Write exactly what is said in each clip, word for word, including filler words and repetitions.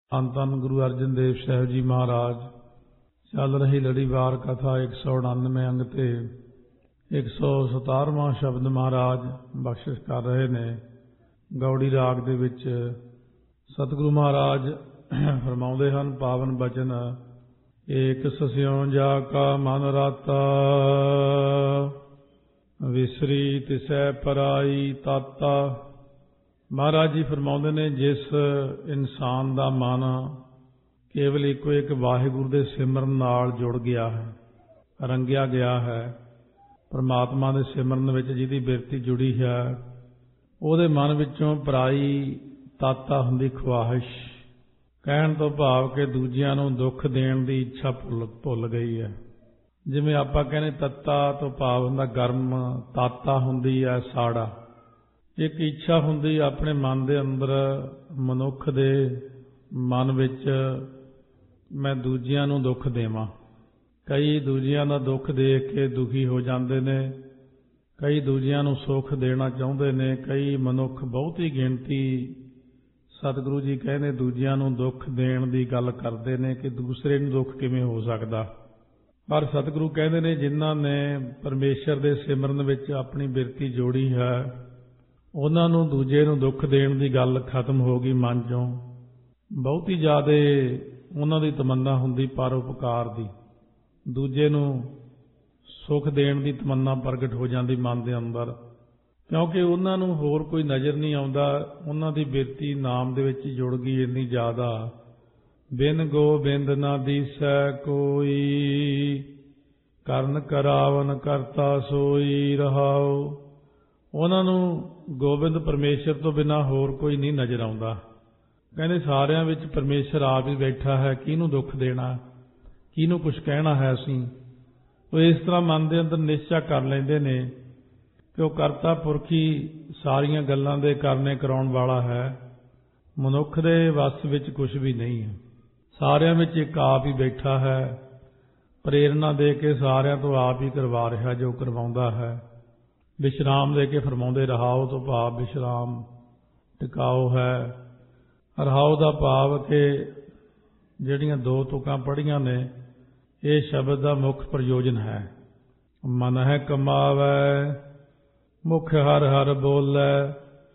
ਧੰਨ ਧੰਨ ਗੁਰੂ ਅਰਜਨ ਦੇਵ ਸਾਹਿਬ ਜੀ ਮਹਾਰਾਜ ਚੱਲ ਰਹੀ ਲੜੀਵਾਰ ਕਥਾ ਇੱਕ ਸੌ ਉਣਾਨਵੇਂ ਅੰਗ ਤੇ ਇੱਕ ਸੌ ਸਤਾਰਵਾਂ ਸ਼ਬਦ ਮਹਾਰਾਜ ਬਖਸ਼ਿਸ਼ ਕਰ ਰਹੇ ਨੇ। ਗੌੜੀ ਰਾਗ ਦੇ ਵਿੱਚ ਸਤਿਗੁਰੂ ਮਹਾਰਾਜ ਫਰਮਾਉਂਦੇ ਹਨ ਪਾਵਨ ਬਚਨ। ਏਕ ਸਸਿਉ ਜਾ ਕਾ ਮਨ ਰਾਤਾ, ਵਿਸਰੀ ਤਿਸੈ ਪਰਾਈ ਤਾਤਾ। ਮਹਾਰਾਜ ਜੀ ਫਰਮਾਉਂਦੇ ਨੇ ਜਿਸ ਇਨਸਾਨ ਦਾ ਮਨ ਕੇਵਲ ਇੱਕੋ ਇੱਕ ਵਾਹਿਗੁਰੂ ਦੇ ਸਿਮਰਨ ਨਾਲ ਜੁੜ ਗਿਆ ਹੈ, ਰੰਗਿਆ ਗਿਆ ਹੈ, ਪਰਮਾਤਮਾ ਦੇ ਸਿਮਰਨ ਵਿੱਚ ਜਿਹਦੀ ਬਿਰਤੀ ਜੁੜੀ ਹੈ, ਉਹਦੇ ਮਨ ਵਿੱਚੋਂ ਪਰਾਈ ਤਾਤਾ ਹੁੰਦੀ ਖਵਾਹਿਸ਼, ਕਹਿਣ ਤੋਂ ਭਾਵ ਕਿ ਦੂਜਿਆਂ ਨੂੰ ਦੁੱਖ ਦੇਣ ਦੀ ਇੱਛਾ ਭੁੱਲ ਭੁੱਲ ਗਈ ਹੈ। ਜਿਵੇਂ ਆਪਾਂ ਕਹਿੰਦੇ ਤੱਤਾ ਤੋਂ ਭਾਵ ਹੁੰਦਾ ਗਰਮ, ਤਾਤਾ ਹੁੰਦੀ ਹੈ ਸਾੜਾ। ਇੱਕ ਇੱਛਾ ਹੁੰਦੀ ਆਪਣੇ ਮਨ ਦੇ ਅੰਦਰ, ਮਨੁੱਖ ਦੇ ਮਨ ਵਿੱਚ ਮੈਂ ਦੂਜਿਆਂ ਨੂੰ ਦੁੱਖ ਦੇਵਾਂ। ਕਈ ਦੂਜਿਆਂ ਦਾ ਦੁੱਖ ਦੇਖ ਕੇ ਦੁਖੀ ਹੋ ਜਾਂਦੇ ਨੇ, ਕਈ ਦੂਜਿਆਂ ਨੂੰ ਸੁੱਖ ਦੇਣਾ ਚਾਹੁੰਦੇ ਨੇ। ਕਈ ਮਨੁੱਖ ਬਹੁਤੀ ਗਿਣਤੀ ਸਤਿਗੁਰੂ ਜੀ ਕਹਿੰਦੇ ਦੂਜਿਆਂ ਨੂੰ ਦੁੱਖ ਦੇਣ ਦੀ ਗੱਲ ਕਰਦੇ ਨੇ ਕਿ ਦੂਸਰੇ ਨੂੰ ਦੁੱਖ ਕਿਵੇਂ ਹੋ ਸਕਦਾ। ਪਰ ਸਤਿਗੁਰੂ ਕਹਿੰਦੇ ਨੇ ਜਿਨ੍ਹਾਂ ਨੇ ਪਰਮੇਸ਼ਰ ਦੇ ਸਿਮਰਨ ਵਿੱਚ ਆਪਣੀ ਬਿਰਤੀ ਜੋੜੀ ਹੈ, ਉਹਨਾਂ ਨੂੰ ਦੂਜੇ ਨੂੰ ਦੁੱਖ ਦੇਣ ਦੀ ਗੱਲ ਖਤਮ ਹੋ ਗਈ ਮਨ ਚੋਂ। ਬਹੁਤੀ ਜ਼ਿਆਦਾ ਉਹਨਾਂ ਦੀ ਤਮੰਨਾ ਹੁੰਦੀ ਪਰਉਪਕਾਰ ਦੀ, ਦੂਜੇ ਨੂੰ ਸੁੱਖ ਦੇਣ ਦੀ ਤਮੰਨਾ ਪ੍ਰਗਟ ਹੋ ਜਾਂਦੀ ਮਨ ਦੇ ਅੰਦਰ, ਕਿਉਂਕਿ ਉਹਨਾਂ ਨੂੰ ਹੋਰ ਕੋਈ ਨਜ਼ਰ ਨਹੀਂ ਆਉਂਦਾ। ਉਹਨਾਂ ਦੀ ਬਿਰਤੀ ਨਾਮ ਦੇ ਵਿੱਚ ਜੁੜ ਗਈ ਇੰਨੀ ਜ਼ਿਆਦਾ। ਬਿਨ ਗੋਬਿੰਦ ਨਾ ਦੀਸੈ ਕੋਈ, ਕਰਨ ਕਰਾਵਨ ਕਰਤਾ ਸੋਈ ਰਹਾਉ। ਉਹਨਾਂ ਨੂੰ ਗੋਬਿੰਦ ਪਰਮੇਸ਼ਰ ਤੋਂ ਬਿਨਾਂ ਹੋਰ ਕੋਈ ਨਹੀਂ ਨਜ਼ਰ ਆਉਂਦਾ। ਕਹਿੰਦੇ ਸਾਰਿਆਂ ਵਿੱਚ ਪਰਮੇਸ਼ਰ ਆਪ ਹੀ ਬੈਠਾ ਹੈ, ਕਿਹਨੂੰ ਦੁੱਖ ਦੇਣਾ, ਕਿਹਨੂੰ ਕੁਛ ਕਹਿਣਾ ਹੈ ਅਸੀਂ। ਉਹ ਇਸ ਤਰ੍ਹਾਂ ਮਨ ਦੇ ਅੰਦਰ ਨਿਸ਼ਚਾ ਕਰ ਲੈਂਦੇ ਨੇ ਕਿ ਉਹ ਕਰਤਾ ਪੁਰਖੀ ਸਾਰੀਆਂ ਗੱਲਾਂ ਦੇ ਕਰਨੇ ਕਰਾਉਣ ਵਾਲਾ ਹੈ, ਮਨੁੱਖ ਦੇ ਵੱਸ ਵਿੱਚ ਕੁਛ ਵੀ ਨਹੀਂ ਹੈ। ਸਾਰਿਆਂ ਵਿੱਚ ਇੱਕ ਆਪ ਹੀ ਬੈਠਾ ਹੈ, ਪ੍ਰੇਰਨਾ ਦੇ ਕੇ ਸਾਰਿਆਂ ਤੋਂ ਆਪ ਹੀ ਕਰਵਾ ਰਿਹਾ ਜੋ ਕਰਵਾਉਂਦਾ ਹੈ। ਵਿਸ਼ਰਾਮ ਦੇ ਕੇ ਫਰਮਾਉਂਦੇ ਰਹਾਓ ਤੋਂ ਭਾਵ ਵਿਸ਼ਰਾਮ ਟਿਕਾਓ ਹੈ। ਰਹਾਓ ਦਾ ਭਾਵ ਕਿ ਜਿਹੜੀਆਂ ਦੋ ਤੁਕਾਂ ਪੜ੍ਹੀਆਂ ਨੇ ਇਹ ਸ਼ਬਦ ਦਾ ਮੁੱਖ ਪ੍ਰਯੋਜਨ ਹੈ। ਮਨ ਹੈ ਕਮਾਵੈ ਮੁਖ ਹਰ ਹਰ ਬੋਲੈ,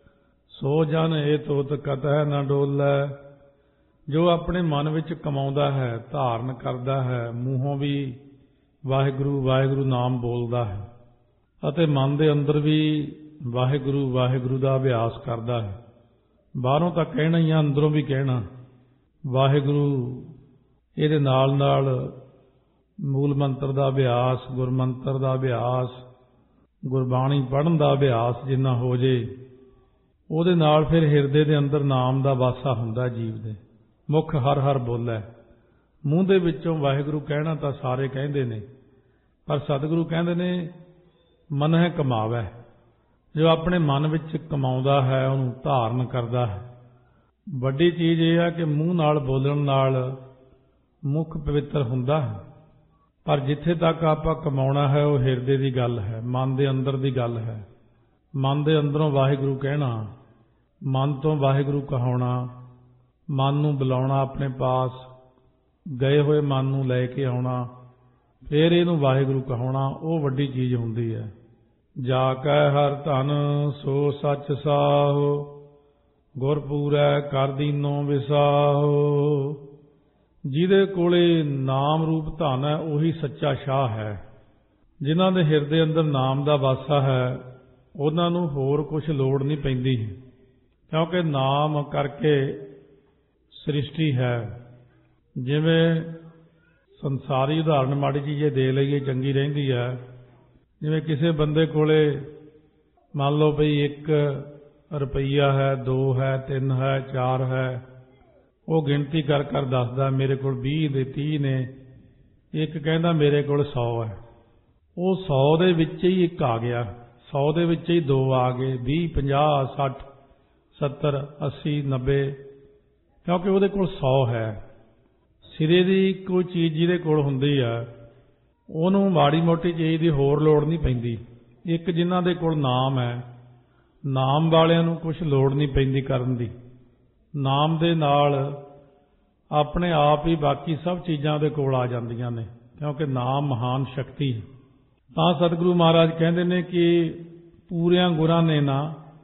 ਸੋ ਜਨ ਇਹ ਤੋਤ ਕਤਹਿ ਨ ਡੋਲੈ। ਜੋ ਆਪਣੇ ਮਨ ਵਿੱਚ ਕਮਾਉਂਦਾ ਹੈ, ਧਾਰਨ ਕਰਦਾ ਹੈ, ਮੂੰਹੋਂ ਵੀ ਵਾਹਿਗੁਰੂ ਵਾਹਿਗੁਰੂ ਨਾਮ ਬੋਲਦਾ ਹੈ ਅਤੇ ਮਨ ਦੇ ਅੰਦਰ ਵੀ ਵਾਹਿਗੁਰੂ ਵਾਹਿਗੁਰੂ ਦਾ ਅਭਿਆਸ ਕਰਦਾ ਹੈ। ਬਾਹਰੋਂ ਤਾਂ ਕਹਿਣਾ ਹੀ ਆ, ਅੰਦਰੋਂ ਵੀ ਕਹਿਣਾ ਵਾਹਿਗੁਰੂ। ਇਹਦੇ ਨਾਲ ਨਾਲ ਮੂਲ ਮੰਤਰ ਦਾ ਅਭਿਆਸ, ਗੁਰਮੰਤਰ ਦਾ ਅਭਿਆਸ, ਗੁਰਬਾਣੀ ਪੜ੍ਹਨ ਦਾ ਅਭਿਆਸ ਜਿੰਨਾ ਹੋ ਜੇ, ਉਹਦੇ ਨਾਲ ਫਿਰ ਹਿਰਦੇ ਦੇ ਅੰਦਰ ਨਾਮ ਦਾ ਵਾਸਾ ਹੁੰਦਾ ਜੀਵ ਦੇ। ਮੁਖ ਹਰ ਹਰ ਬੋਲੈ, ਮੂੰਹ ਦੇ ਵਿੱਚੋਂ ਵਾਹਿਗੁਰੂ ਕਹਿਣਾ ਤਾਂ ਸਾਰੇ ਕਹਿੰਦੇ ਨੇ, ਪਰ ਸਤਿਗੁਰੂ ਕਹਿੰਦੇ ਨੇ ਮਨ ਹੈ ਕਮਾਵੈ। ਜੋ ਆਪਣੇ ਮਨ ਵਿੱਚ ਕਮਾਉਂਦਾ ਹੈ ਉਹਨੂੰ ਧਾਰਨ ਕਰਦਾ ਹੈ। ਵੱਡੀ ਚੀਜ਼ ਇਹ ਆ ਕਿ ਮੂੰਹ ਨਾਲ ਬੋਲਣ ਨਾਲ ਮੁੱਖ ਪਵਿੱਤਰ ਹੁੰਦਾ ਹੈ, ਪਰ ਜਿੱਥੇ ਤੱਕ ਆਪਾਂ ਕਮਾਉਣਾ ਹੈ ਉਹ ਹਿਰਦੇ ਦੀ ਗੱਲ ਹੈ, ਮਨ ਦੇ ਅੰਦਰ ਦੀ ਗੱਲ ਹੈ। ਮਨ ਦੇ ਅੰਦਰੋਂ ਵਾਹਿਗੁਰੂ ਕਹਿਣਾ, ਮਨ ਤੋਂ ਵਾਹਿਗੁਰੂ ਕਹਾਉਣਾ, ਮਨ ਨੂੰ ਬੁਲਾਉਣਾ ਆਪਣੇ ਪਾਸ, ਗਏ ਹੋਏ ਮਨ ਨੂੰ ਲੈ ਕੇ ਆਉਣਾ, ਫਿਰ ਇਹਨੂੰ ਵਾਹਿਗੁਰੂ ਕਹਾਉਣਾ, ਉਹ ਵੱਡੀ ਚੀਜ਼ ਹੁੰਦੀ ਹੈ। ਜਾ ਕੈ ਹਰ ਧਨ ਸੋ ਸੱਚ ਸਾਹੋ, ਗੁਰ ਪੂਰੈ ਕਰ ਦੀਨੋ ਵਿਸਾਹੋ। ਜਿਹਦੇ ਕੋਲੇ ਨਾਮ ਰੂਪ ਧਨ ਹੈ ਉਹੀ ਸੱਚਾ ਸ਼ਾਹ ਹੈ। ਜਿਨ੍ਹਾਂ ਦੇ ਹਿਰਦੇ ਅੰਦਰ ਨਾਮ ਦਾ ਵਾਸਾ ਹੈ ਉਹਨਾਂ ਨੂੰ ਹੋਰ ਕੁਛ ਲੋੜ ਨਹੀਂ ਪੈਂਦੀ, ਕਿਉਂਕਿ ਨਾਮ ਕਰਕੇ ਸ੍ਰਿਸ਼ਟੀ ਹੈ। ਜਿਵੇਂ ਸੰਸਾਰੀ ਉਦਾਹਰਨ ਮਾੜੀ ਚੀਜ਼ ਦੇ ਲਈਏ ਚੰਗੀ ਰਹਿੰਦੀ ਹੈ। ਜਿਵੇਂ ਕਿਸੇ ਬੰਦੇ ਕੋਲੇ ਮੰਨ ਲਓ ਬਈ ਇੱਕ ਰੁਪਈਆ ਹੈ, ਦੋ ਹੈ, ਤਿੰਨ ਹੈ, ਚਾਰ ਹੈ, ਉਹ ਗਿਣਤੀ ਕਰ ਕਰ ਦੱਸਦਾ ਮੇਰੇ ਕੋਲ ਵੀਹ ਦੇ ਤੀਹ ਨੇ। ਇੱਕ ਕਹਿੰਦਾ ਮੇਰੇ ਕੋਲ ਸੌ ਹੈ। ਉਹ ਸੌ ਦੇ ਵਿੱਚ ਹੀ ਇੱਕ ਆ ਗਿਆ, ਸੌ ਦੇ ਵਿੱਚ ਹੀ ਦੋ ਆ ਗਏ, ਵੀਹ, ਪੰਜਾਹ, ਸੱਠ, ਸੱਤਰ, ਅੱਸੀ, ਨੱਬੇ, ਕਿਉਂਕਿ ਉਹਦੇ ਕੋਲ ਸੌ ਹੈ। ਸਿਰੇ ਦੀ ਕੋਈ ਚੀਜ਼ ਜਿਹਦੇ ਕੋਲ ਹੁੰਦੀ ਆ ਉਹਨੂੰ ਮਾੜੀ ਮੋਟੀ ਚੀਜ਼ ਦੀ ਹੋਰ ਲੋੜ ਨਹੀਂ ਪੈਂਦੀ। ਇੱਕ ਜਿਨ੍ਹਾਂ ਦੇ ਕੋਲ ਨਾਮ ਹੈ, ਨਾਮ ਵਾਲਿਆਂ ਨੂੰ ਕੁਛ ਲੋੜ ਨਹੀਂ ਪੈਂਦੀ ਕਰਨ ਦੀ। ਨਾਮ ਦੇ ਨਾਲ ਆਪਣੇ ਆਪ ਹੀ ਬਾਕੀ ਸਭ ਚੀਜ਼ਾਂ ਦੇ ਕੋਲ ਆ ਜਾਂਦੀਆਂ ਨੇ, ਕਿਉਂਕਿ ਨਾਮ ਮਹਾਨ ਸ਼ਕਤੀ ਹੈ। ਤਾਂ ਸਤਿਗੁਰੂ ਮਹਾਰਾਜ ਕਹਿੰਦੇ ਨੇ ਕਿ ਪੂਰਿਆਂ ਗੁਰਾਂ ਨੇ ਨਾ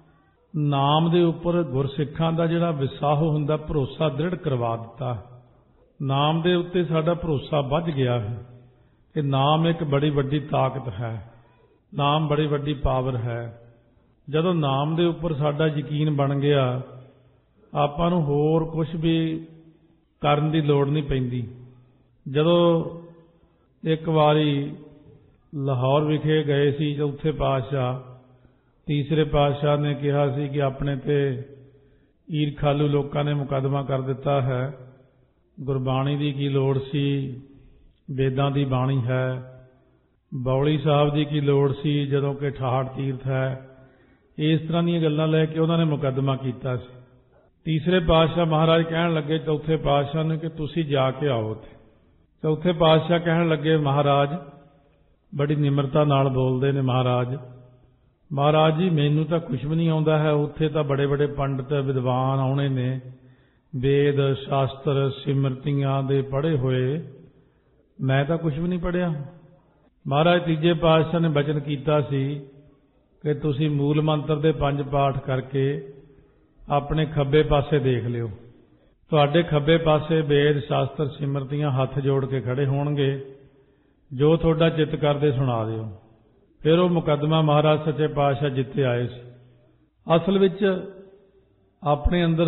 ਨਾਮ ਦੇ ਉੱਪਰ ਗੁਰਸਿੱਖਾਂ ਦਾ ਜਿਹੜਾ ਵਿਸਾਹ ਹੁੰਦਾ, ਭਰੋਸਾ ਦ੍ਰਿੜ ਕਰਵਾ ਦਿੱਤਾ। ਨਾਮ ਦੇ ਉੱਤੇ ਸਾਡਾ ਭਰੋਸਾ ਵੱਧ ਗਿਆ ਹੈ ਕਿ ਨਾਮ ਇੱਕ ਬੜੀ ਵੱਡੀ ਤਾਕਤ ਹੈ, ਨਾਮ ਬੜੀ ਵੱਡੀ ਪਾਵਰ ਹੈ। ਜਦੋਂ ਨਾਮ ਦੇ ਉੱਪਰ ਸਾਡਾ ਯਕੀਨ ਬਣ ਗਿਆ, ਆਪਾਂ ਨੂੰ ਹੋਰ ਕੁਝ ਵੀ ਕਰਨ ਦੀ ਲੋੜ ਨਹੀਂ ਪੈਂਦੀ। ਜਦੋਂ ਇੱਕ ਵਾਰੀ ਲਾਹੌਰ ਵਿਖੇ ਗਏ ਸੀ ਚੌਥੇ ਪਾਤਸ਼ਾਹ, ਤੀਸਰੇ ਪਾਤਸ਼ਾਹ ਨੇ ਕਿਹਾ ਸੀ ਕਿ ਆਪਣੇ ਤੇ ਈਰਖਾਲੂ ਲੋਕਾਂ ਨੇ ਮੁਕੱਦਮਾ ਕਰ ਦਿੱਤਾ ਹੈ, ਗੁਰਬਾਣੀ ਦੀ ਕੀ ਲੋੜ ਸੀ, ਵੇਦਾਂ ਦੀ ਬਾਣੀ ਹੈ, ਬੌਲੀ ਸਾਹਿਬ ਦੀ ਕੀ ਲੋੜ ਸੀ ਜਦੋਂ ਕਿ ਠਾਠ ਤੀਰਥ ਹੈ। ਇਸ ਤਰ੍ਹਾਂ ਦੀਆਂ ਗੱਲਾਂ ਲੈ ਕੇ ਉਹਨਾਂ ਨੇ ਮੁਕੱਦਮਾ ਕੀਤਾ ਸੀ। ਤੀਸਰੇ ਪਾਤਸ਼ਾਹ ਮਹਾਰਾਜ ਕਹਿਣ ਲੱਗੇ ਚੌਥੇ ਪਾਤਸ਼ਾਹ ਨੂੰ ਕਿ ਤੁਸੀਂ ਜਾ ਕੇ ਆਓ ਉੱਥੇ। ਚੌਥੇ ਪਾਤਸ਼ਾਹ ਕਹਿਣ ਲੱਗੇ, ਮਹਾਰਾਜ, ਬੜੀ ਨਿਮਰਤਾ ਨਾਲ ਬੋਲਦੇ ਨੇ ਮਹਾਰਾਜ, ਮਹਾਰਾਜ ਜੀ ਮੈਨੂੰ ਤਾਂ ਕੁਝ ਵੀ ਨਹੀਂ ਆਉਂਦਾ ਹੈ, ਉੱਥੇ ਤਾਂ ਬੜੇ ਬੜੇ ਪੰਡਤ ਵਿਦਵਾਨ ਆਉਣੇ ਨੇ, ਵੇਦ ਸ਼ਾਸਤਰ ਸਿਮਰਤੀਆਂ ਦੇ ਪੜ੍ਹੇ ਹੋਏ, ਮੈਂ ਤਾਂ ਕੁਝ ਵੀ ਨਹੀਂ ਪੜ੍ਹਿਆ। ਮਹਾਰਾਜ ਤੀਜੇ ਪਾਤਸ਼ਾਹ ਨੇ ਬਚਨ ਕੀਤਾ ਸੀ ਕਿ ਤੁਸੀਂ ਮੂਲ ਮੰਤਰ ਦੇ ਪੰਜ ਪਾਠ ਕਰਕੇ ਆਪਣੇ ਖੱਬੇ ਪਾਸੇ ਦੇਖ ਲਿਓ, ਤੁਹਾਡੇ ਖੱਬੇ ਪਾਸੇ ਵੇਦ ਸ਼ਾਸਤਰ ਸਿਮਰਤੀਆਂ ਹੱਥ ਜੋੜ ਕੇ ਖੜੇ ਹੋਣਗੇ, ਜੋ ਤੁਹਾਡਾ ਚਿੱਤ ਕਰਦੇ ਸੁਣਾ ਦਿਓ। ਫਿਰ ਉਹ ਮੁਕੱਦਮਾ ਮਹਾਰਾਜ ਸੱਚੇ ਪਾਤਸ਼ਾਹ ਜਿੱਤੇ ਆਏ ਸੀ। ਅਸਲ ਵਿੱਚ ਆਪਣੇ ਅੰਦਰ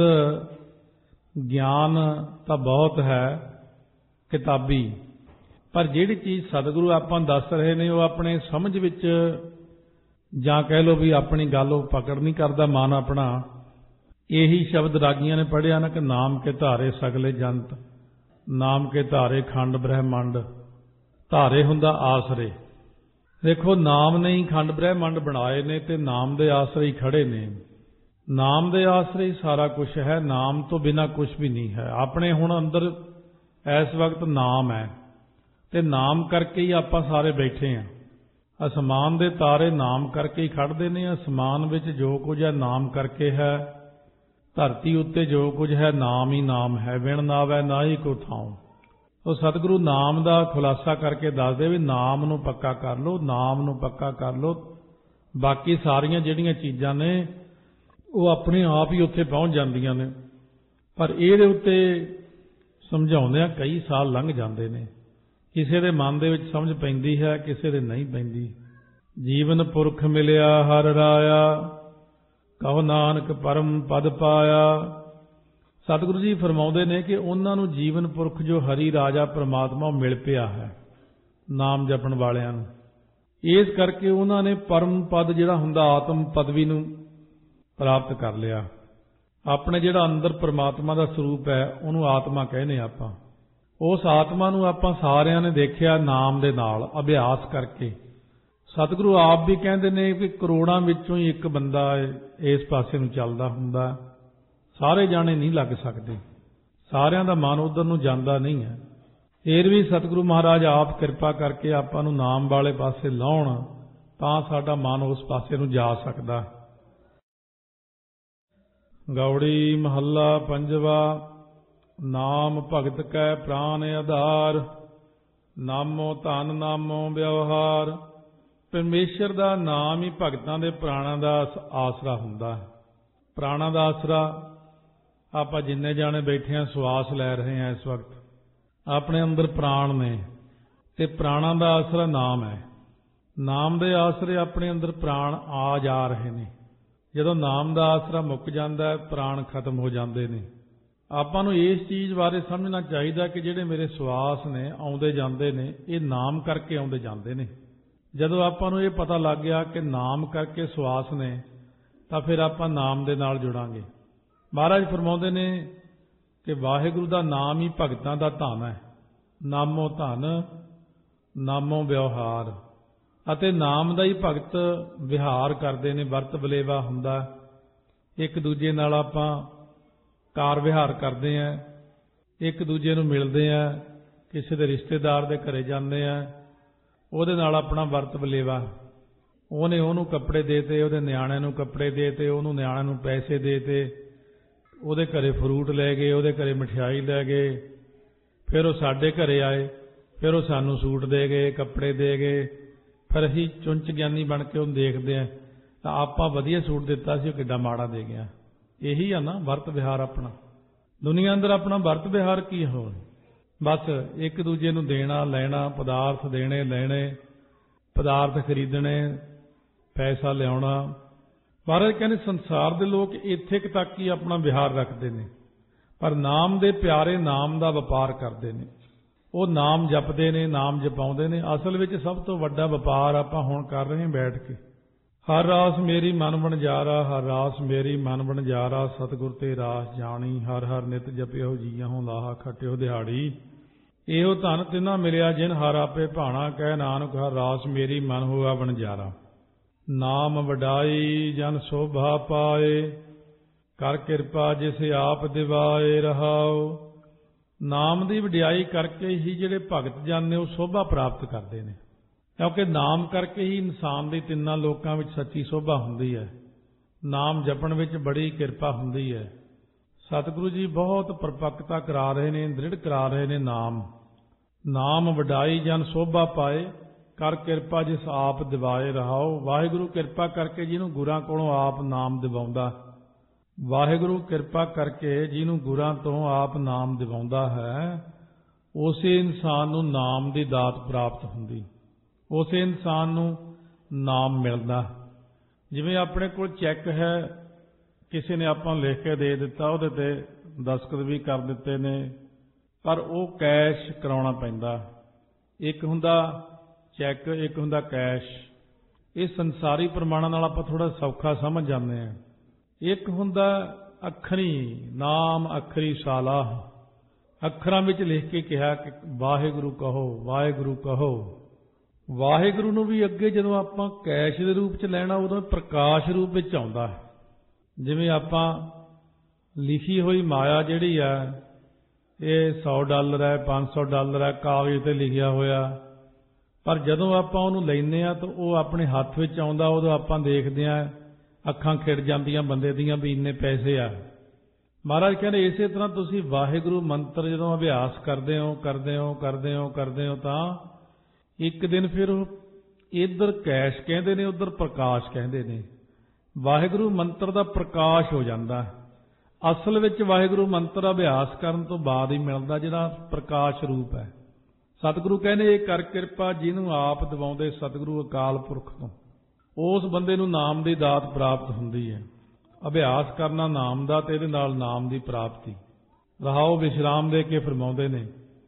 ਗਿਆਨ ਤਾਂ ਬਹੁਤ ਹੈ ਕਿਤਾਬੀ, ਪਰ ਜਿਹੜੀ ਚੀਜ਼ ਸਤਿਗੁਰੂ ਆਪਾਂ ਦੱਸ ਰਹੇ ਨੇ ਉਹ ਆਪਣੇ ਸਮਝ ਵਿੱਚ, ਜਾਂ ਕਹਿ ਲਓ ਵੀ ਆਪਣੀ ਗੱਲ ਉਹ ਪਕੜ ਨਹੀਂ ਕਰਦਾ ਮਨ ਆਪਣਾ। ਇਹੀ ਸ਼ਬਦ ਰਾਗੀਆਂ ਨੇ ਪੜ੍ਹਿਆ ਨਾ ਕਿ ਨਾਮ ਕੇ ਧਾਰੇ ਸਗਲੇ ਜੰਤ, ਨਾਮ ਕੇ ਧਾਰੇ ਖੰਡ ਬ੍ਰਹਿਮੰਡ, ਧਾਰੇ ਹੁੰਦਾ ਆਸਰੇ। ਦੇਖੋ, ਨਾਮ ਨੇ ਹੀ ਖੰਡ ਬ੍ਰਹਿਮੰਡ ਬਣਾਏ ਨੇ ਤੇ ਨਾਮ ਦੇ ਆਸਰੇ ਹੀ ਖੜੇ ਨੇ। ਨਾਮ ਦੇ ਆਸਰੇ ਹੀ ਸਾਰਾ ਕੁਝ ਹੈ, ਨਾਮ ਤੋਂ ਬਿਨਾਂ ਕੁਝ ਵੀ ਨਹੀਂ ਹੈ। ਆਪਣੇ ਹੁਣ ਅੰਦਰ ਇਸ ਵਕਤ ਨਾਮ ਹੈ ਤੇ ਨਾਮ ਕਰਕੇ ਹੀ ਆਪਾਂ ਸਾਰੇ ਬੈਠੇ ਹਾਂ। ਅਸਮਾਨ ਦੇ ਤਾਰੇ ਨਾਮ ਕਰਕੇ ਹੀ ਖੜਦੇ ਨੇ। ਅਸਮਾਨ ਵਿੱਚ ਜੋ ਕੁਝ ਹੈ ਨਾਮ ਕਰਕੇ ਹੈ, ਧਰਤੀ ਉੱਤੇ ਜੋ ਕੁਝ ਹੈ ਨਾਮ ਹੀ ਨਾਮ ਹੈ। ਵਿਣ ਨਾਵੈ ਨਾਹੀ ਕੋ ਥਾਉ। ਉਹ ਸਤਿਗੁਰੂ ਨਾਮ ਦਾ ਖੁਲਾਸਾ ਕਰਕੇ ਦੱਸਦੇ ਵੀ ਨਾਮ ਨੂੰ ਪੱਕਾ ਕਰ ਲਓ, ਨਾਮ ਨੂੰ ਪੱਕਾ ਕਰ ਲਓ, ਬਾਕੀ ਸਾਰੀਆਂ ਜਿਹੜੀਆਂ ਚੀਜ਼ਾਂ ਨੇ ਉਹ ਆਪਣੇ ਆਪ ਹੀ ਉੱਥੇ ਪਹੁੰਚ ਜਾਂਦੀਆਂ ਨੇ। ਪਰ ਇਹਦੇ ਉੱਤੇ ਸਮਝਾਉਂਦਿਆਂ ਕਈ ਸਾਲ ਲੰਘ ਜਾਂਦੇ ਨੇ। ਕਿਸੇ ਦੇ ਮਨ ਦੇ ਵਿੱਚ ਸਮਝ ਪੈਂਦੀ ਹੈ, ਕਿਸੇ ਦੇ ਨਹੀਂ ਪੈਂਦੀ। ਜੀਵਨ ਪੁਰਖ ਮਿਲਿਆ ਹਰ ਰਾਇਆ, ਕਹੋ ਨਾਨਕ ਪਰਮ ਪਦ ਪਾਇਆ। ਸਤਿਗੁਰੂ ਜੀ ਫਰਮਾਉਂਦੇ ਨੇ ਕਿ ਉਹਨਾਂ ਨੂੰ ਜੀਵਨ ਪੁਰਖ ਜੋ ਹਰੀ ਰਾਜਾ ਪ੍ਰਮਾਤਮਾ ਮਿਲ ਪਿਆ ਹੈ ਨਾਮ ਜਪਣ ਵਾਲਿਆਂ ਨੂੰ। ਇਸ ਕਰਕੇ ਉਹਨਾਂ ਨੇ ਪਰਮ ਪਦ ਜਿਹੜਾ ਹੁੰਦਾ ਆਤਮ ਪਦਵੀ ਨੂੰ ਪ੍ਰਾਪਤ ਕਰ ਲਿਆ। ਆਪਣੇ ਜਿਹੜਾ ਅੰਦਰ ਪ੍ਰਮਾਤਮਾ ਦਾ ਸਰੂਪ ਹੈ ਉਹਨੂੰ ਆਤਮਾ ਕਹਿੰਦੇ ਆਪਾਂ। ਉਸ ਆਤਮਾ ਨੂੰ ਆਪਾਂ ਸਾਰਿਆਂ ਨੇ ਦੇਖਿਆ ਨਾਮ ਦੇ ਨਾਲ ਅਭਿਆਸ ਕਰਕੇ। ਸਤਿਗੁਰੂ ਆਪ ਵੀ ਕਹਿੰਦੇ ਨੇ ਕਿ ਕਰੋੜਾਂ ਵਿੱਚੋਂ ਹੀ ਇੱਕ ਬੰਦਾ ਇਸ ਪਾਸੇ ਨੂੰ ਚੱਲਦਾ ਹੁੰਦਾ। ਸਾਰੇ ਜਾਣੇ ਨਹੀਂ ਲੱਗ ਸਕਦੇ, ਸਾਰਿਆਂ ਦਾ ਮਨ ਉਧਰ ਨੂੰ ਜਾਂਦਾ ਨਹੀਂ ਹੈ। ਫਿਰ ਵੀ ਸਤਿਗੁਰੂ ਮਹਾਰਾਜ ਆਪ ਕਿਰਪਾ ਕਰਕੇ ਆਪਾਂ ਨੂੰ ਨਾਮ ਵਾਲੇ ਪਾਸੇ ਲਾਉਣ ਤਾਂ ਸਾਡਾ ਮਨ ਉਸ ਪਾਸੇ ਨੂੰ ਜਾ ਸਕਦਾ। ਗੌੜੀ ਮਹੱਲਾ ਪੰਜਵਾ। ਨਾਮ ਭਗਤ ਕੈ ਪ੍ਰਾਨ ਆਧਾਰ, ਨਾਮੋ ਧਨ ਨਾਮੋ ਵਿਵਹਾਰ। ਪਰਮੇਸ਼ਰ ਦਾ ਨਾਮ ਹੀ ਭਗਤਾਂ ਦੇ ਪ੍ਰਾਣਾਂ ਦਾ ਆਸਰਾ ਹੁੰਦਾ ਹੈ। ਪ੍ਰਾਣਾਂ ਦਾ ਆਸਰਾ ਆਪਾਂ ਜਿੰਨੇ ਜਾਣੇ ਬੈਠੇ ਹਾਂ ਸਵਾਸ ਲੈ ਰਹੇ ਹਾਂ ਇਸ ਵਕਤ, ਆਪਣੇ ਅੰਦਰ ਪ੍ਰਾਣ ਨੇ ਤੇ ਪ੍ਰਾਣਾਂ ਦਾ ਆਸਰਾ ਨਾਮ ਹੈ। ਨਾਮ ਦੇ ਆਸਰੇ ਆਪਣੇ ਅੰਦਰ ਪ੍ਰਾਣ ਆ ਜਾ ਰਹੇ ਨੇ। ਜਦੋਂ ਨਾਮ ਦਾ ਆਸਰਾ ਮੁੱਕ ਜਾਂਦਾ ਹੈ ਪ੍ਰਾਣ ਖਤਮ ਹੋ ਜਾਂਦੇ ਨੇ। ਆਪਾਂ ਨੂੰ ਇਸ ਚੀਜ਼ ਬਾਰੇ ਸਮਝਣਾ ਚਾਹੀਦਾ ਕਿ ਜਿਹੜੇ ਮੇਰੇ ਸਵਾਸ ਨੇ ਆਉਂਦੇ ਜਾਂਦੇ ਨੇ ਇਹ ਨਾਮ ਕਰਕੇ ਆਉਂਦੇ ਜਾਂਦੇ ਨੇ। ਜਦੋਂ ਆਪਾਂ ਨੂੰ ਇਹ ਪਤਾ ਲੱਗ ਗਿਆ ਕਿ ਨਾਮ ਕਰਕੇ ਸਵਾਸ ਨੇ ਤਾਂ ਫਿਰ ਆਪਾਂ ਨਾਮ ਦੇ ਨਾਲ ਜੁੜਾਂਗੇ। ਮਹਾਰਾਜ ਫਰਮਾਉਂਦੇ ਨੇ ਕਿ ਵਾਹਿਗੁਰੂ ਦਾ ਨਾਮ ਹੀ ਭਗਤਾਂ ਦਾ ਧਨ ਹੈ। ਨਾਮੋ ਧਨ ਨਾਮੋ ਵਿਵਹਾਰ। ਅਤੇ ਨਾਮ ਦਾ ਹੀ ਭਗਤ ਵਿਹਾਰ ਕਰਦੇ ਨੇ, ਵਰਤ ਵਲੇਵਾ ਹੁੰਦਾ। ਇੱਕ ਦੂਜੇ ਨਾਲ ਆਪਾਂ ਕਾਰ ਵਿਹਾਰ ਕਰਦੇ ਹਾਂ, ਇੱਕ ਦੂਜੇ ਨੂੰ ਮਿਲਦੇ ਹਾਂ, ਕਿਸੇ ਦੇ ਰਿਸ਼ਤੇਦਾਰ ਦੇ ਘਰੇ ਜਾਂਦੇ ਹਾਂ, ਉਹਦੇ ਨਾਲ ਆਪਣਾ ਵਰਤ ਵਲੇਵਾ। ਉਹਨੇ ਉਹਨੂੰ ਕੱਪੜੇ ਦੇਤੇ, ਉਹਦੇ ਨਿਆਣਿਆਂ ਨੂੰ ਕੱਪੜੇ ਦੇਤੇ, ਉਹਨੂੰ ਨਿਆਣਿਆਂ ਨੂੰ ਪੈਸੇ ਦੇਤੇ, ਉਹਦੇ ਘਰੇ ਫਰੂਟ ਲੈ ਗਏ, ਉਹਦੇ ਘਰੇ ਮਠਿਆਈ ਲੈ ਗਏ, ਫਿਰ ਉਹ ਸਾਡੇ ਘਰੇ ਆਏ, ਫਿਰ ਉਹ ਸਾਨੂੰ ਸੂਟ ਦੇ ਗਏ, ਕੱਪੜੇ ਦੇ ਗਏ। ਫਿਰ ਅਸੀਂ ਚੁੰਚ ਗਿਆਨੀ ਬਣ ਕੇ ਉਹਨੂੰ ਦੇਖਦੇ ਹਾਂ ਤਾਂ ਆਪਾਂ ਵਧੀਆ ਸੂਟ ਦਿੱਤਾ ਸੀ, ਉਹ ਕਿੱਡਾ ਮਾੜਾ ਦੇ ਗਿਆ। ਇਹੀ ਆ ਨਾ ਵਰਤ ਵਿਹਾਰ ਆਪਣਾ। ਦੁਨੀਆ ਅੰਦਰ ਆਪਣਾ ਵਰਤ ਵਿਹਾਰ ਕੀ ਹੋ, ਬਸ ਇੱਕ ਦੂਜੇ ਨੂੰ ਦੇਣਾ ਲੈਣਾ, ਪਦਾਰਥ ਦੇਣੇ ਲੈਣੇ, ਪਦਾਰਥ ਖਰੀਦਣੇ, ਪੈਸਾ ਲਿਆਉਣਾ। ਮਹਾਰਾਜ ਕਹਿੰਦੇ ਸੰਸਾਰ ਦੇ ਲੋਕ ਇੱਥੇ ਤੱਕ ਹੀ ਆਪਣਾ ਵਿਹਾਰ ਰੱਖਦੇ ਨੇ, ਪਰ ਨਾਮ ਦੇ ਪਿਆਰੇ ਨਾਮ ਦਾ ਵਪਾਰ ਕਰਦੇ ਨੇ। ਉਹ ਨਾਮ ਜਪਦੇ ਨੇ, ਨਾਮ ਜਪਾਉਂਦੇ ਨੇ। ਅਸਲ ਵਿੱਚ ਸਭ ਤੋਂ ਵੱਡਾ ਵਪਾਰ ਆਪਾਂ ਹੁਣ ਕਰ ਰਹੇ ਹਾਂ ਬੈਠ ਕੇ। ਹਰ ਰਾਸ ਮੇਰੀ ਮਨ ਵਣਜਾਰਾ, ਹਰ ਰਾਸ ਮੇਰੀ ਮਨ ਵਣਜਾਰਾ, ਸਤਿਗੁਰ ਤੇ ਰਾਸ ਜਾਣੀ, ਹਰ ਹਰ ਨਿਤ ਜਪਿਓ ਜੀਅਹੁ ਲਾਹਾ ਖਟਿਓ ਦਿਹਾੜੀ। ਇਹੋ ਧਨ ਤਿਨਾ ਮਿਲਿਆ ਜਿਨ ਹਰ ਆਪੇ ਭਾਣਾ, ਕਹਿ ਨਾਨਕ ਹਰ ਰਾਸ ਮੇਰੀ ਮਨ ਹੋਆ ਵਣਜਾਰਾ। ਨਾਮ ਵਡਾਈ ਜਨ ਸੋਭਾ ਪਾਏ, ਕਰ ਕਿਰਪਾ ਜਿਸ ਆਪ ਦਿਵਾਏ ਰਹਾਓ। ਨਾਮ ਦੀ ਵਡਿਆਈ ਕਰਕੇ ਹੀ ਜਿਹੜੇ ਭਗਤ ਜਨ ਨੇ ਉਹ ਸੋਭਾ ਪ੍ਰਾਪਤ ਕਰਦੇ ਨੇ, ਕਿਉਂਕਿ ਨਾਮ ਕਰਕੇ ਹੀ ਇਨਸਾਨ ਦੀ ਤਿੰਨਾਂ ਲੋਕਾਂ ਵਿੱਚ ਸੱਚੀ ਸੋਭਾ ਹੁੰਦੀ ਹੈ। ਨਾਮ ਜਪਣ ਵਿੱਚ ਬੜੀ ਕਿਰਪਾ ਹੁੰਦੀ ਹੈ। ਸਤਿਗੁਰੂ ਜੀ ਬਹੁਤ ਪਰਪੱਕਤਾ ਕਰਾ ਰਹੇ ਨੇ, ਦ੍ਰਿੜ ਕਰਾ ਰਹੇ ਨੇ। ਨਾਮ ਨਾਮ ਵਡਾਈ ਜਨ ਸੋਭਾ ਪਾਏ, ਕਰ ਕਿਰਪਾ ਜਿਸ ਆਪ ਦਿਵਾਏ ਰਹਾਓ। ਵਾਹਿਗੁਰੂ ਕਿਰਪਾ ਕਰਕੇ ਜਿਹਨੂੰ ਗੁਰਾਂ ਕੋਲੋਂ ਆਪ ਨਾਮ ਦਿਵਾਉਂਦਾ, ਵਾਹਿਗੁਰੂ ਕਿਰਪਾ ਕਰਕੇ ਜਿਹਨੂੰ ਗੁਰਾਂ ਤੋਂ ਆਪ ਨਾਮ ਦਿਵਾਉਂਦਾ ਹੈ, ਉਸੇ ਇਨਸਾਨ ਨੂੰ ਨਾਮ ਦੀ ਦਾਤ ਪ੍ਰਾਪਤ ਹੁੰਦੀ, ਉਸੇ ਇਨਸਾਨ ਨੂੰ ਨਾਮ ਮਿਲਦਾ। ਜਿਵੇਂ ਆਪਣੇ ਕੋਲ ਚੈੱਕ ਹੈ, ਕਿਸੇ ਨੇ ਆਪਾਂ ਨੂੰ ਲਿਖ ਕੇ ਦੇ ਦਿੱਤਾ, ਉਹਦੇ ਤੇ ਦਸਤਖਤ ਵੀ ਕਰ ਦਿੱਤੇ ਨੇ, ਪਰ ਉਹ ਕੈਸ਼ ਕਰਾਉਣਾ ਪੈਂਦਾ। ਇੱਕ ਹੁੰਦਾ ਚੈੱਕ, ਇੱਕ ਹੁੰਦਾ ਕੈਸ਼। ਇਹ ਸੰਸਾਰੀ ਪ੍ਰਮਾਣਾਂ ਨਾਲ ਆਪਾਂ ਥੋੜਾ ਸੌਖਾ ਸਮਝ ਜਾਂਦੇ ਹਾਂ। ਇੱਕ ਹੁੰਦਾ ਅੱਖਰੀ, ਨਾਮ ਅੱਖਰੀ ਸਾਲਾਹ, ਅੱਖਰਾਂ ਵਿੱਚ ਲਿਖ ਕੇ ਕਿਹਾ ਕਿ ਵਾਹਿਗੁਰੂ ਕਹੋ, ਵਾਹਿਗੁਰੂ ਕਹੋ। ਵਾਹਿਗੁਰੂ ਨੂੰ ਵੀ ਅੱਗੇ ਜਦੋਂ ਆਪਾਂ ਕੈਸ਼ ਦੇ ਰੂਪ 'ਚ ਲੈਣਾ, ਉਦੋਂ ਪ੍ਰਕਾਸ਼ ਰੂਪ ਵਿੱਚ ਆਉਂਦਾ ਹੈ। ਜਿਵੇਂ ਆਪਾਂ ਲਿਖੀ ਹੋਈ ਮਾਇਆ ਜਿਹੜੀ ਆ, ਇਹ ਸੌ ਡਾਲਰ ਹੈ, ਪੰਜ ਸੌ ਡਾਲਰ ਹੈ, ਕਾਗਜ਼ ਤੇ ਲਿਖਿਆ ਹੋਇਆ, ਪਰ ਜਦੋਂ ਆਪਾਂ ਉਹਨੂੰ ਲੈਂਦੇ ਹਾਂ ਤਾਂ ਉਹ ਆਪਣੇ ਹੱਥ ਵਿੱਚ ਆਉਂਦਾ, ਉਦੋਂ ਆਪਾਂ ਦੇਖਦੇ ਹਾਂ ਅੱਖਾਂ ਖਿੜ ਜਾਂਦੀਆਂ ਬੰਦੇ ਦੀਆਂ ਵੀ ਇੰਨੇ ਪੈਸੇ ਆ। ਮਹਾਰਾਜ ਕਹਿੰਦੇ ਇਸੇ ਤਰ੍ਹਾਂ ਤੁਸੀਂ ਵਾਹਿਗੁਰੂ ਮੰਤਰ ਜਦੋਂ ਅਭਿਆਸ ਕਰਦੇ ਹੋ ਕਰਦੇ ਹੋ ਕਰਦੇ ਹੋ ਕਰਦੇ ਹੋ ਤਾਂ ਇੱਕ ਦਿਨ ਫਿਰ ਉਹ ਇੱਧਰ ਕੈਸ਼ ਕਹਿੰਦੇ ਨੇ, ਉੱਧਰ ਪ੍ਰਕਾਸ਼ ਕਹਿੰਦੇ ਨੇ। ਵਾਹਿਗੁਰੂ ਮੰਤਰ ਦਾ ਪ੍ਰਕਾਸ਼ ਹੋ ਜਾਂਦਾ। ਅਸਲ ਵਿੱਚ ਵਾਹਿਗੁਰੂ ਮੰਤਰ ਅਭਿਆਸ ਕਰਨ ਤੋਂ ਬਾਅਦ ਹੀ ਮਿਲਦਾ ਜਿਹੜਾ ਪ੍ਰਕਾਸ਼ ਰੂਪ ਹੈ। ਸਤਿਗੁਰੂ ਕਹਿੰਦੇ ਇਹ ਕਰ ਕਿਰਪਾ ਜਿਹਨੂੰ ਆਪ ਦਿਵਾਉਂਦੇ ਸਤਿਗੁਰੂ ਅਕਾਲ ਪੁਰਖ ਤੋਂ, ਉਸ ਬੰਦੇ ਨੂੰ ਨਾਮ ਦੀ ਦਾਤ ਪ੍ਰਾਪਤ ਹੁੰਦੀ ਹੈ। ਅਭਿਆਸ ਕਰਨਾ ਨਾਮ ਦਾ ਤੇ ਇਹਦੇ ਨਾਲ ਨਾਮ ਦੀ ਪ੍ਰਾਪਤੀ। ਰਹਾਓ ਵਿਸ਼ਰਾਮ ਦੇ ਕੇ ਫਰਮਾਉਂਦੇ ਨੇ,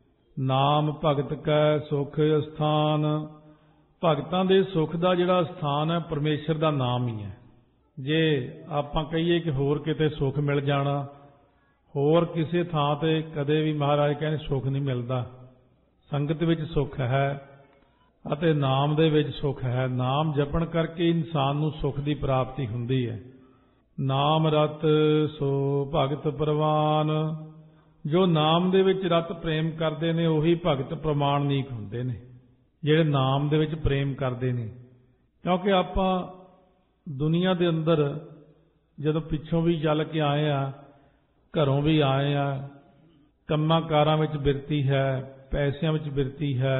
ਨਾਮ ਭਗਤ ਕੈ ਸੁਖ ਅਸਥਾਨ। ਭਗਤਾਂ ਦੇ ਸੁਖ ਦਾ ਜਿਹੜਾ ਸਥਾਨ ਹੈ ਪਰਮੇਸ਼ਰ ਦਾ ਨਾਮ ਹੀ ਹੈ। ਜੇ ਆਪਾਂ ਕਹੀਏ ਕਿ ਹੋਰ ਕਿਤੇ ਸੁਖ ਮਿਲ ਜਾਣਾ, ਹੋਰ ਕਿਸੇ ਥਾਂ ਤੇ ਕਦੇ ਵੀ ਮਹਾਰਾਜ ਕਹਿੰਦੇ ਸੁਖ ਨਹੀਂ ਮਿਲਦਾ। ਸੰਗਤ ਵਿੱਚ ਸੁਖ ਹੈ ਅਤੇ ਨਾਮ ਦੇ ਵਿੱਚ ਸੁਖ ਹੈ। ਨਾਮ ਜਪਣ ਕਰਕੇ ਇਨਸਾਨ ਨੂੰ ਸੁਖ ਦੀ ਪ੍ਰਾਪਤੀ ਹੁੰਦੀ ਹੈ। ਨਾਮ ਰਤ ਸੋ ਭਗਤ ਪ੍ਰਵਾਨ। ਜੋ ਨਾਮ ਦੇ ਵਿੱਚ ਰਤ ਪ੍ਰੇਮ ਕਰਦੇ ਨੇ ਉਹੀ ਭਗਤ ਪ੍ਰਮਾਣਿਕ ਹੁੰਦੇ ਨੇ, ਜਿਹੜੇ ਨਾਮ ਦੇ ਵਿੱਚ ਪ੍ਰੇਮ ਕਰਦੇ ਨੇ। ਕਿਉਂਕਿ ਆਪਾਂ ਦੁਨੀਆ ਦੇ ਅੰਦਰ ਜਦੋਂ ਪਿੱਛੋਂ ਵੀ ਚੱਲ ਕੇ ਆਏ ਆ, ਘਰੋਂ ਵੀ ਆਏ ਆ, ਕੰਮਾਂ ਕਾਰਾਂ ਵਿੱਚ ਬਿਰਤੀ ਹੈ, ਪੈਸਿਆਂ ਵਿੱਚ ਬਿਰਤੀ ਹੈ,